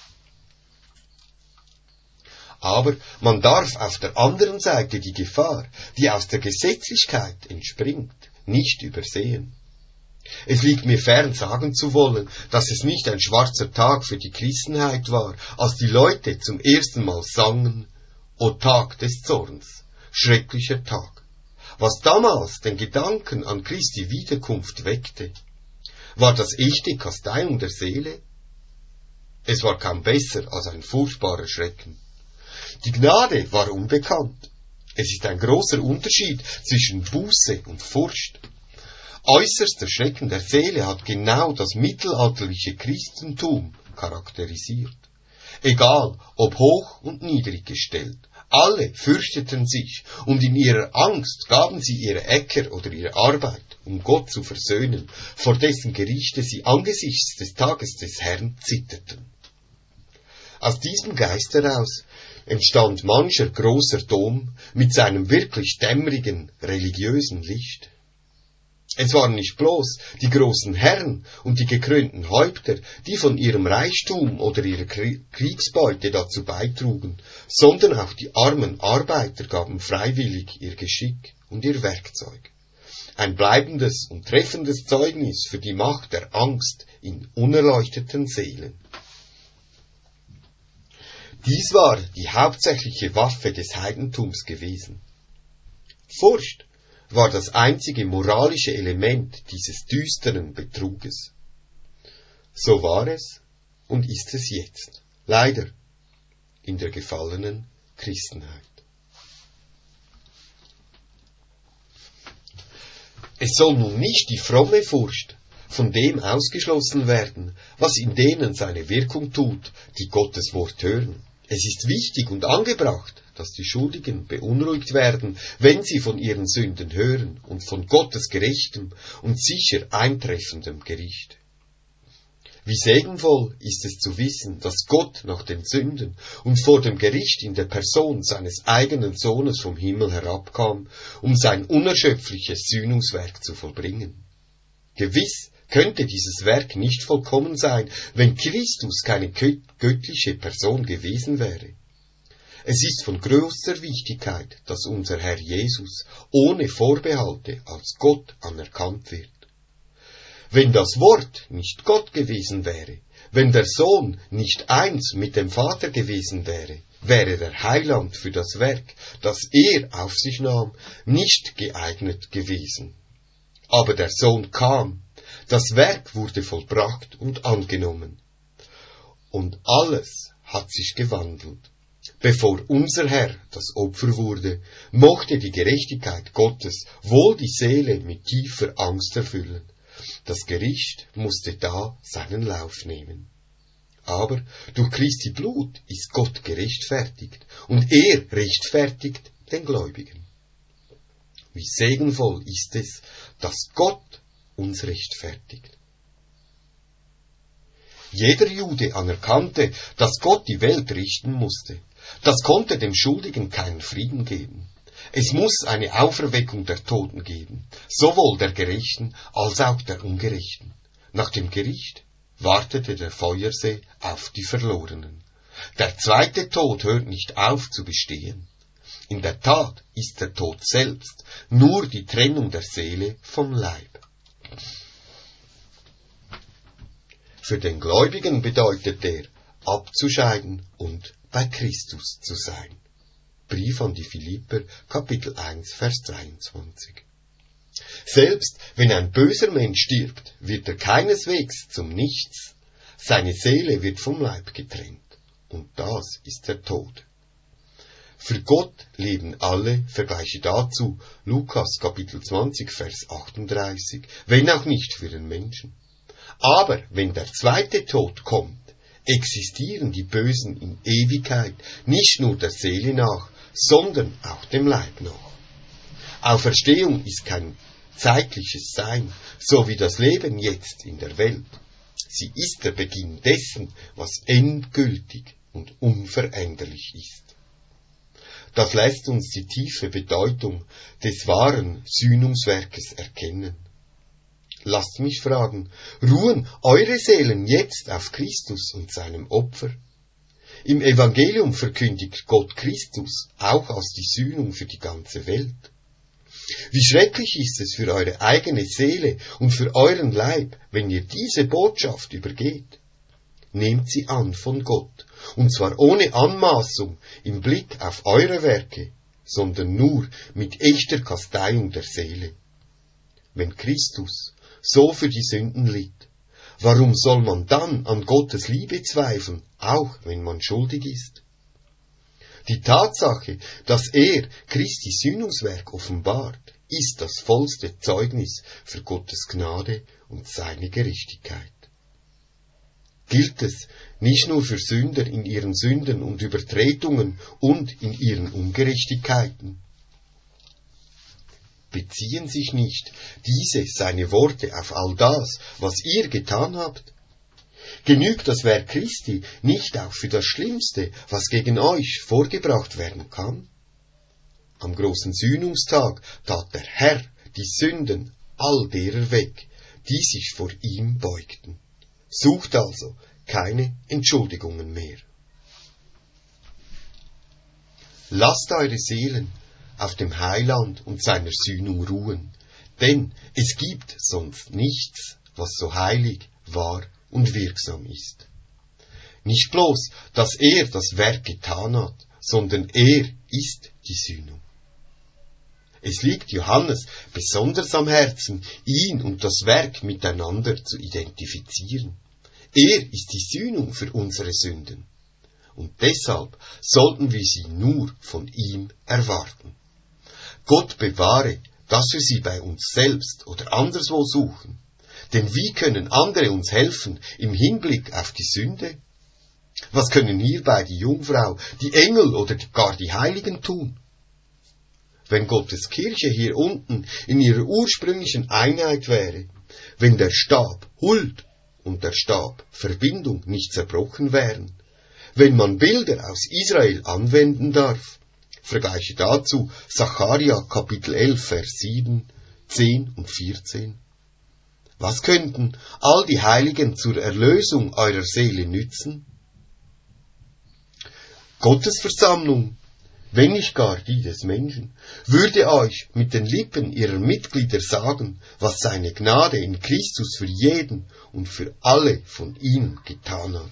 Aber man darf auf der anderen Seite die Gefahr, die aus der Gesetzlichkeit entspringt, nicht übersehen. Es liegt mir fern, sagen zu wollen, dass es nicht ein schwarzer Tag für die Christenheit war, als die Leute zum ersten Mal sangen, O Tag des Zorns, schrecklicher Tag. Was damals den Gedanken an Christi Wiederkunft weckte, war das echte Kasteiung der Seele? Es war kaum besser als ein furchtbarer Schrecken. Die Gnade war unbekannt. Es ist ein großer Unterschied zwischen Buße und Furcht. Äußerster Schrecken der Seele hat genau das mittelalterliche Christentum charakterisiert. Egal, ob hoch und niedrig gestellt, alle fürchteten sich, und in ihrer Angst gaben sie ihre Äcker oder ihre Arbeit, um Gott zu versöhnen, vor dessen Gerichte sie angesichts des Tages des Herrn zitterten. Aus diesem Geist heraus entstand mancher großer Dom mit seinem wirklich dämmerigen religiösen Licht. Es waren nicht bloß die großen Herren und die gekrönten Häupter, die von ihrem Reichtum oder ihrer Kriegsbeute dazu beitrugen, sondern auch die armen Arbeiter gaben freiwillig ihr Geschick und ihr Werkzeug. Ein bleibendes und treffendes Zeugnis für die Macht der Angst in unerleuchteten Seelen. Dies war die hauptsächliche Waffe des Heidentums gewesen. Furcht war das einzige moralische Element dieses düsteren Betruges. So war es und ist es jetzt, leider, in der gefallenen Christenheit. Es soll nun nicht die fromme Furcht von dem ausgeschlossen werden, was in denen seine Wirkung tut, die Gottes Wort hören. Es ist wichtig und angebracht, dass die Schuldigen beunruhigt werden, wenn sie von ihren Sünden hören und von Gottes gerechtem und sicher eintreffendem Gericht. Wie segenvoll ist es zu wissen, dass Gott nach den Sünden und vor dem Gericht in der Person seines eigenen Sohnes vom Himmel herabkam, um sein unerschöpfliches Sühnungswerk zu vollbringen. Gewiss könnte dieses Werk nicht vollkommen sein, wenn Christus keine göttliche Person gewesen wäre. Es ist von größter Wichtigkeit, dass unser Herr Jesus ohne Vorbehalte als Gott anerkannt wird. Wenn das Wort nicht Gott gewesen wäre, wenn der Sohn nicht eins mit dem Vater gewesen wäre, wäre der Heiland für das Werk, das er auf sich nahm, nicht geeignet gewesen. Aber der Sohn kam, das Werk wurde vollbracht und angenommen. Und alles hat sich gewandelt. Bevor unser Herr das Opfer wurde, mochte die Gerechtigkeit Gottes wohl die Seele mit tiefer Angst erfüllen. Das Gericht musste da seinen Lauf nehmen. Aber durch Christi Blut ist Gott gerechtfertigt, und er rechtfertigt den Gläubigen. Wie segenvoll ist es, dass Gott uns rechtfertigt. Jeder Jude anerkannte, dass Gott die Welt richten musste. Das konnte dem Schuldigen keinen Frieden geben. Es muss eine Auferweckung der Toten geben, sowohl der Gerechten als auch der Ungerechten. Nach dem Gericht wartete der Feuersee auf die Verlorenen. Der zweite Tod hört nicht auf zu bestehen. In der Tat ist der Tod selbst nur die Trennung der Seele vom Leib. Für den Gläubigen bedeutet der, abzuscheiden und bei Christus zu sein. Brief an die Philipper, Kapitel eins, Vers dreiundzwanzig. Selbst wenn ein böser Mensch stirbt, wird er keineswegs zum Nichts. Seine Seele wird vom Leib getrennt. Und das ist der Tod. Für Gott leben alle, vergleiche dazu Lukas Kapitel zwanzig, Vers achtunddreißig, wenn auch nicht für den Menschen. Aber wenn der zweite Tod kommt, existieren die Bösen in Ewigkeit nicht nur der Seele nach, sondern auch dem Leib nach. Auferstehung ist kein zeitliches Sein, so wie das Leben jetzt in der Welt. Sie ist der Beginn dessen, was endgültig und unveränderlich ist. Das lässt uns die tiefe Bedeutung des wahren Sühnungswerkes erkennen. Lasst mich fragen, ruhen eure Seelen jetzt auf Christus und seinem Opfer? Im Evangelium verkündigt Gott Christus auch als die Sühnung für die ganze Welt. Wie schrecklich ist es für eure eigene Seele und für euren Leib, wenn ihr diese Botschaft übergeht. Nehmt sie an von Gott, und zwar ohne Anmaßung im Blick auf eure Werke, sondern nur mit echter Kasteiung der Seele. Wenn Christus so für die Sünden litt, warum soll man dann an Gottes Liebe zweifeln, auch wenn man schuldig ist? Die Tatsache, dass er Christi Sühnungswerk offenbart, ist das vollste Zeugnis für Gottes Gnade und seine Gerechtigkeit. Gilt es nicht nur für Sünder in ihren Sünden und Übertretungen und in ihren Ungerechtigkeiten? Beziehen sich nicht diese seine Worte auf all das, was ihr getan habt? Genügt das Werk Christi nicht auch für das Schlimmste, was gegen euch vorgebracht werden kann? Am großen Sühnungstag tat der Herr die Sünden all derer weg, die sich vor ihm beugten. Sucht also keine Entschuldigungen mehr. Lasst eure Seelen auf dem Heiland und seiner Sühnung ruhen, denn es gibt sonst nichts, was so heilig, wahr und wirksam ist. Nicht bloß, dass er das Werk getan hat, sondern er ist die Sühnung. Es liegt Johannes besonders am Herzen, ihn und das Werk miteinander zu identifizieren. Er ist die Sühnung für unsere Sünden. Und deshalb sollten wir sie nur von ihm erwarten. Gott bewahre, dass wir sie bei uns selbst oder anderswo suchen. Denn wie können andere uns helfen im Hinblick auf die Sünde? Was können hierbei die Jungfrau, die Engel oder gar die Heiligen tun? Wenn Gottes Kirche hier unten in ihrer ursprünglichen Einheit wäre, wenn der Stab Huld und der Stab Verbindung nicht zerbrochen wären, wenn man Bilder aus Israel anwenden darf, vergleiche dazu Sacharja Kapitel elf, Vers sieben, zehn und vierzehn. Was könnten all die Heiligen zur Erlösung eurer Seele nützen? Gottes Versammlung, wenn nicht gar die des Menschen, würde euch mit den Lippen ihrer Mitglieder sagen, was seine Gnade in Christus für jeden und für alle von ihnen getan hat.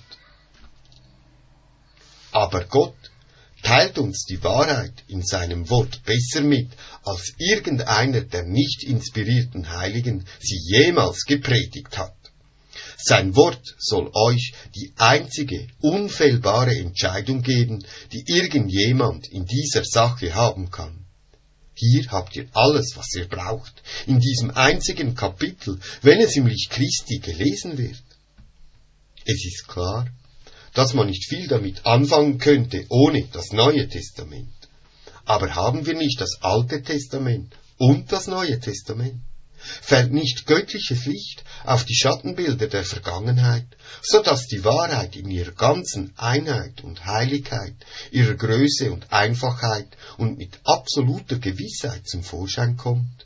Aber Gott teilt uns die Wahrheit in seinem Wort besser mit, als irgendeiner der nicht inspirierten Heiligen sie jemals gepredigt hat. Sein Wort soll euch die einzige unfehlbare Entscheidung geben, die irgendjemand in dieser Sache haben kann. Hier habt ihr alles, was ihr braucht, in diesem einzigen Kapitel, wenn es im Licht Christi gelesen wird. Es ist klar, dass man nicht viel damit anfangen könnte ohne das Neue Testament. Aber haben wir nicht das Alte Testament und das Neue Testament? Fällt nicht göttliches Licht auf die Schattenbilder der Vergangenheit, so dass die Wahrheit in ihrer ganzen Einheit und Heiligkeit, ihrer Größe und Einfachheit und mit absoluter Gewissheit zum Vorschein kommt?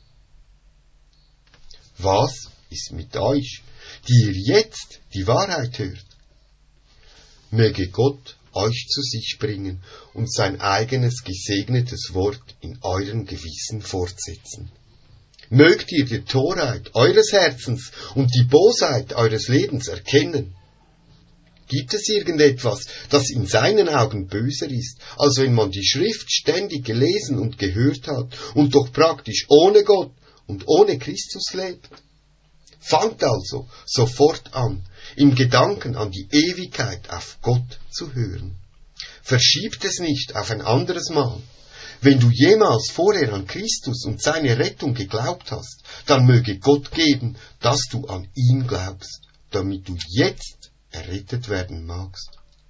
Was ist mit euch, die ihr jetzt die Wahrheit hört? Möge Gott euch zu sich bringen und sein eigenes gesegnetes Wort in euren Gewissen fortsetzen. Mögt ihr die Torheit eures Herzens und die Bosheit eures Lebens erkennen. Gibt es irgendetwas, das in seinen Augen böser ist, als wenn man die Schrift ständig gelesen und gehört hat und doch praktisch ohne Gott und ohne Christus lebt? Fangt also sofort an, im Gedanken an die Ewigkeit auf Gott zu hören. Verschiebt es nicht auf ein anderes Mal. Wenn du jemals vorher an Christus und seine Rettung geglaubt hast, dann möge Gott geben, dass du an ihn glaubst, damit du jetzt errettet werden magst.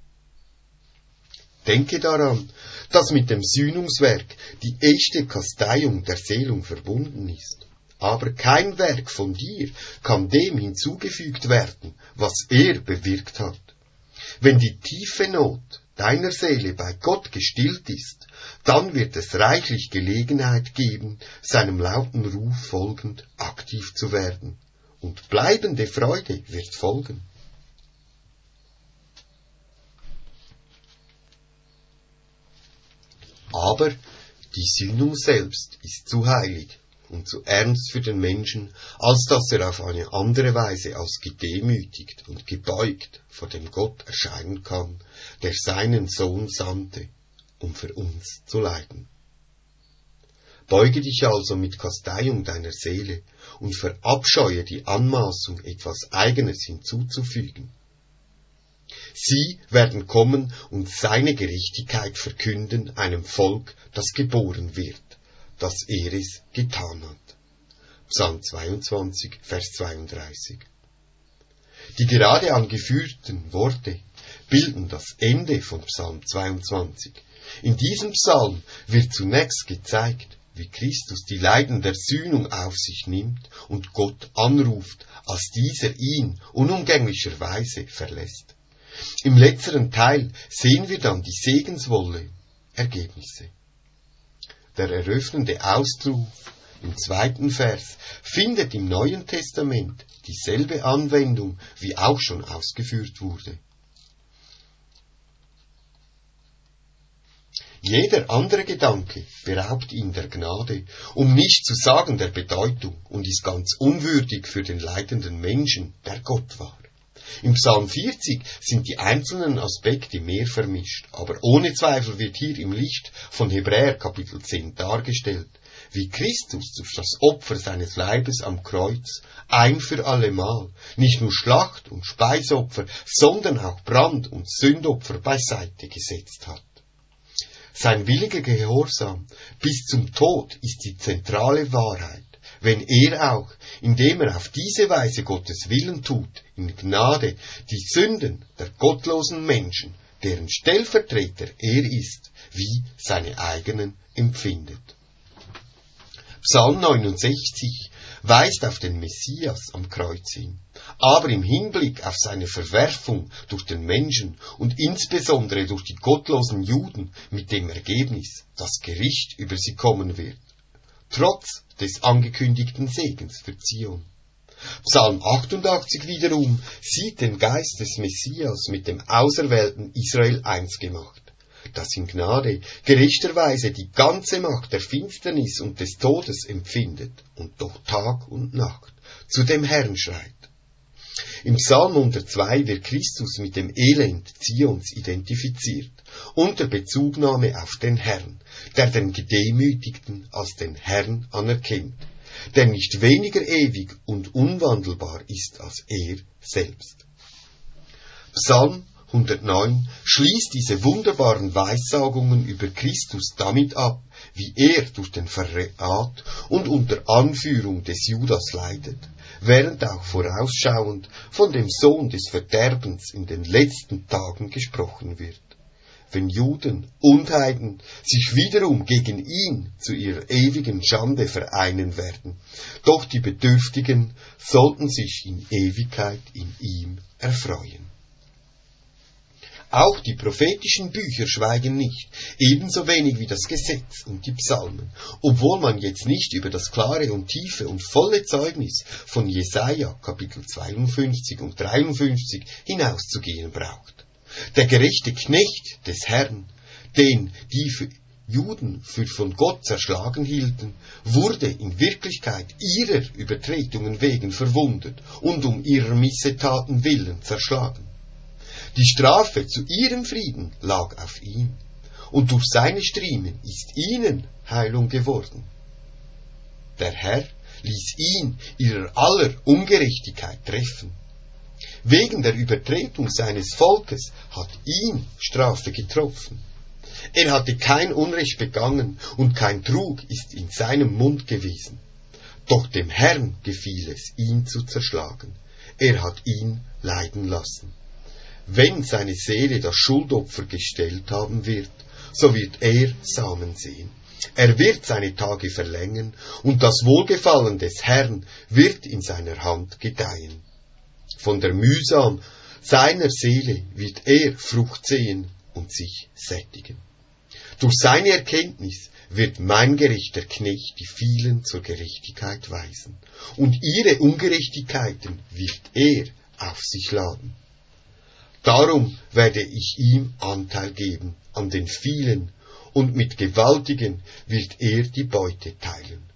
Denke daran, dass mit dem Sühnungswerk die echte Kasteiung der Seelung verbunden ist. Aber kein Werk von dir kann dem hinzugefügt werden, was er bewirkt hat. Wenn die tiefe Not deiner Seele bei Gott gestillt ist, dann wird es reichlich Gelegenheit geben, seinem lauten Ruf folgend aktiv zu werden. Und bleibende Freude wird folgen. Aber die Sühnung selbst ist zu heilig, und zu ernst für den Menschen, als dass er auf eine andere Weise als gedemütigt und gebeugt vor dem Gott erscheinen kann, der seinen Sohn sandte, um für uns zu leiden. Beuge dich also mit Kasteiung deiner Seele und verabscheue die Anmaßung, etwas Eigenes hinzuzufügen. Sie werden kommen und seine Gerechtigkeit verkünden einem Volk, das geboren wird, dass er es getan hat. Psalm zweiundzwanzig, Vers zweiunddreißig. Die gerade angeführten Worte bilden das Ende von Psalm zweiundzwanzig. In diesem Psalm wird zunächst gezeigt, wie Christus die Leiden der Sühnung auf sich nimmt und Gott anruft, als dieser ihn unumgänglicherweise verlässt. Im letzteren Teil sehen wir dann die segensvolle Ergebnisse. Der eröffnende Ausruf im zweiten Vers findet im Neuen Testament dieselbe Anwendung, wie auch schon ausgeführt wurde. Jeder andere Gedanke beraubt ihn der Gnade, um nicht zu sagen der Bedeutung, und ist ganz unwürdig für den leidenden Menschen, der Gott war. Im Psalm vierzig sind die einzelnen Aspekte mehr vermischt, aber ohne Zweifel wird hier im Licht von Hebräer Kapitel zehn dargestellt, wie Christus durch das Opfer seines Leibes am Kreuz ein für allemal nicht nur Schlacht- und Speisopfer, sondern auch Brand- und Sündopfer beiseite gesetzt hat. Sein williger Gehorsam bis zum Tod ist die zentrale Wahrheit, wenn er auch, indem er auf diese Weise Gottes Willen tut, in Gnade die Sünden der gottlosen Menschen, deren Stellvertreter er ist, wie seine eigenen empfindet. Psalm neunundsechzig weist auf den Messias am Kreuz hin, aber im Hinblick auf seine Verwerfung durch den Menschen und insbesondere durch die gottlosen Juden mit dem Ergebnis, dass Gericht über sie kommen wird, trotz des angekündigten Segens für Zion. Psalm achtundachtzig wiederum sieht den Geist des Messias mit dem auserwählten Israel eins gemacht, das in Gnade gerechterweise die ganze Macht der Finsternis und des Todes empfindet und doch Tag und Nacht zu dem Herrn schreit. Im Psalm hundertzwei wird Christus mit dem Elend Zions identifiziert, unter Bezugnahme auf den Herrn, der den Gedemütigten als den Herrn anerkennt, der nicht weniger ewig und unwandelbar ist als er selbst. Psalm hundertneun schließt diese wunderbaren Weissagungen über Christus damit ab, wie er durch den Verrat und unter Anführung des Judas leidet, während auch vorausschauend von dem Sohn des Verderbens in den letzten Tagen gesprochen wird. Wenn Juden und Heiden sich wiederum gegen ihn zu ihrer ewigen Schande vereinen werden, doch die Bedürftigen sollten sich in Ewigkeit in ihm erfreuen. Auch die prophetischen Bücher schweigen nicht, ebenso wenig wie das Gesetz und die Psalmen, obwohl man jetzt nicht über das klare und tiefe und volle Zeugnis von Jesaja Kapitel zweiundfünfzig und dreiundfünfzig hinauszugehen braucht. Der gerechte Knecht des Herrn, den die für Juden für von Gott zerschlagen hielten, wurde in Wirklichkeit ihrer Übertretungen wegen verwundet und um ihrer Missetaten willen zerschlagen. Die Strafe zu ihrem Frieden lag auf ihm, und durch seine Striemen ist ihnen Heilung geworden. Der Herr ließ ihn ihrer aller Ungerechtigkeit treffen. Wegen der Übertretung seines Volkes hat ihn Strafe getroffen. Er hatte kein Unrecht begangen, und kein Trug ist in seinem Mund gewesen. Doch dem Herrn gefiel es, ihn zu zerschlagen. Er hat ihn leiden lassen. Wenn seine Seele das Schuldopfer gestellt haben wird, so wird er Samen sehen. Er wird seine Tage verlängern, und das Wohlgefallen des Herrn wird in seiner Hand gedeihen. Von der Mühsam seiner Seele wird er Frucht sehen und sich sättigen. Durch seine Erkenntnis wird mein gerechter Knecht die vielen zur Gerechtigkeit weisen, und ihre Ungerechtigkeiten wird er auf sich laden. Darum werde ich ihm Anteil geben an den vielen, und mit Gewaltigen wird er die Beute teilen.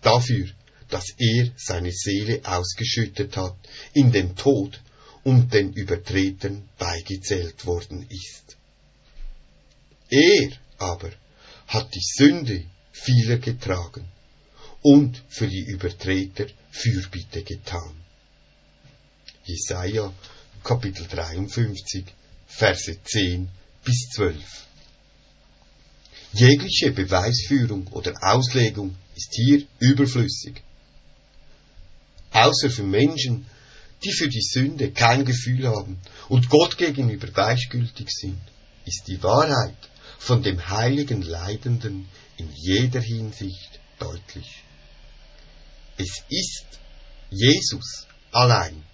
dafür, dass er seine Seele ausgeschüttet hat in den Tod und den Übertretern beigezählt worden ist. Er aber hat die Sünde vieler getragen und für die Übertreter Fürbitte getan. Jesaja, Kapitel dreiundfünfzig, Verse zehn bis zwölf. Jegliche Beweisführung oder Auslegung ist hier überflüssig. Außer für Menschen, die für die Sünde kein Gefühl haben und Gott gegenüber gleichgültig sind, ist die Wahrheit von dem heiligen Leidenden in jeder Hinsicht deutlich. Es ist Jesus allein.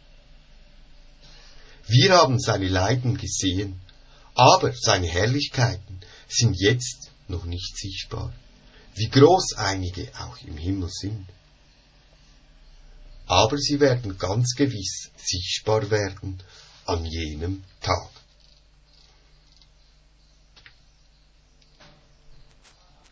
Wir haben seine Leiden gesehen, aber seine Herrlichkeiten sind jetzt noch nicht sichtbar, wie groß einige auch im Himmel sind. Aber sie werden ganz gewiss sichtbar werden an jenem Tag.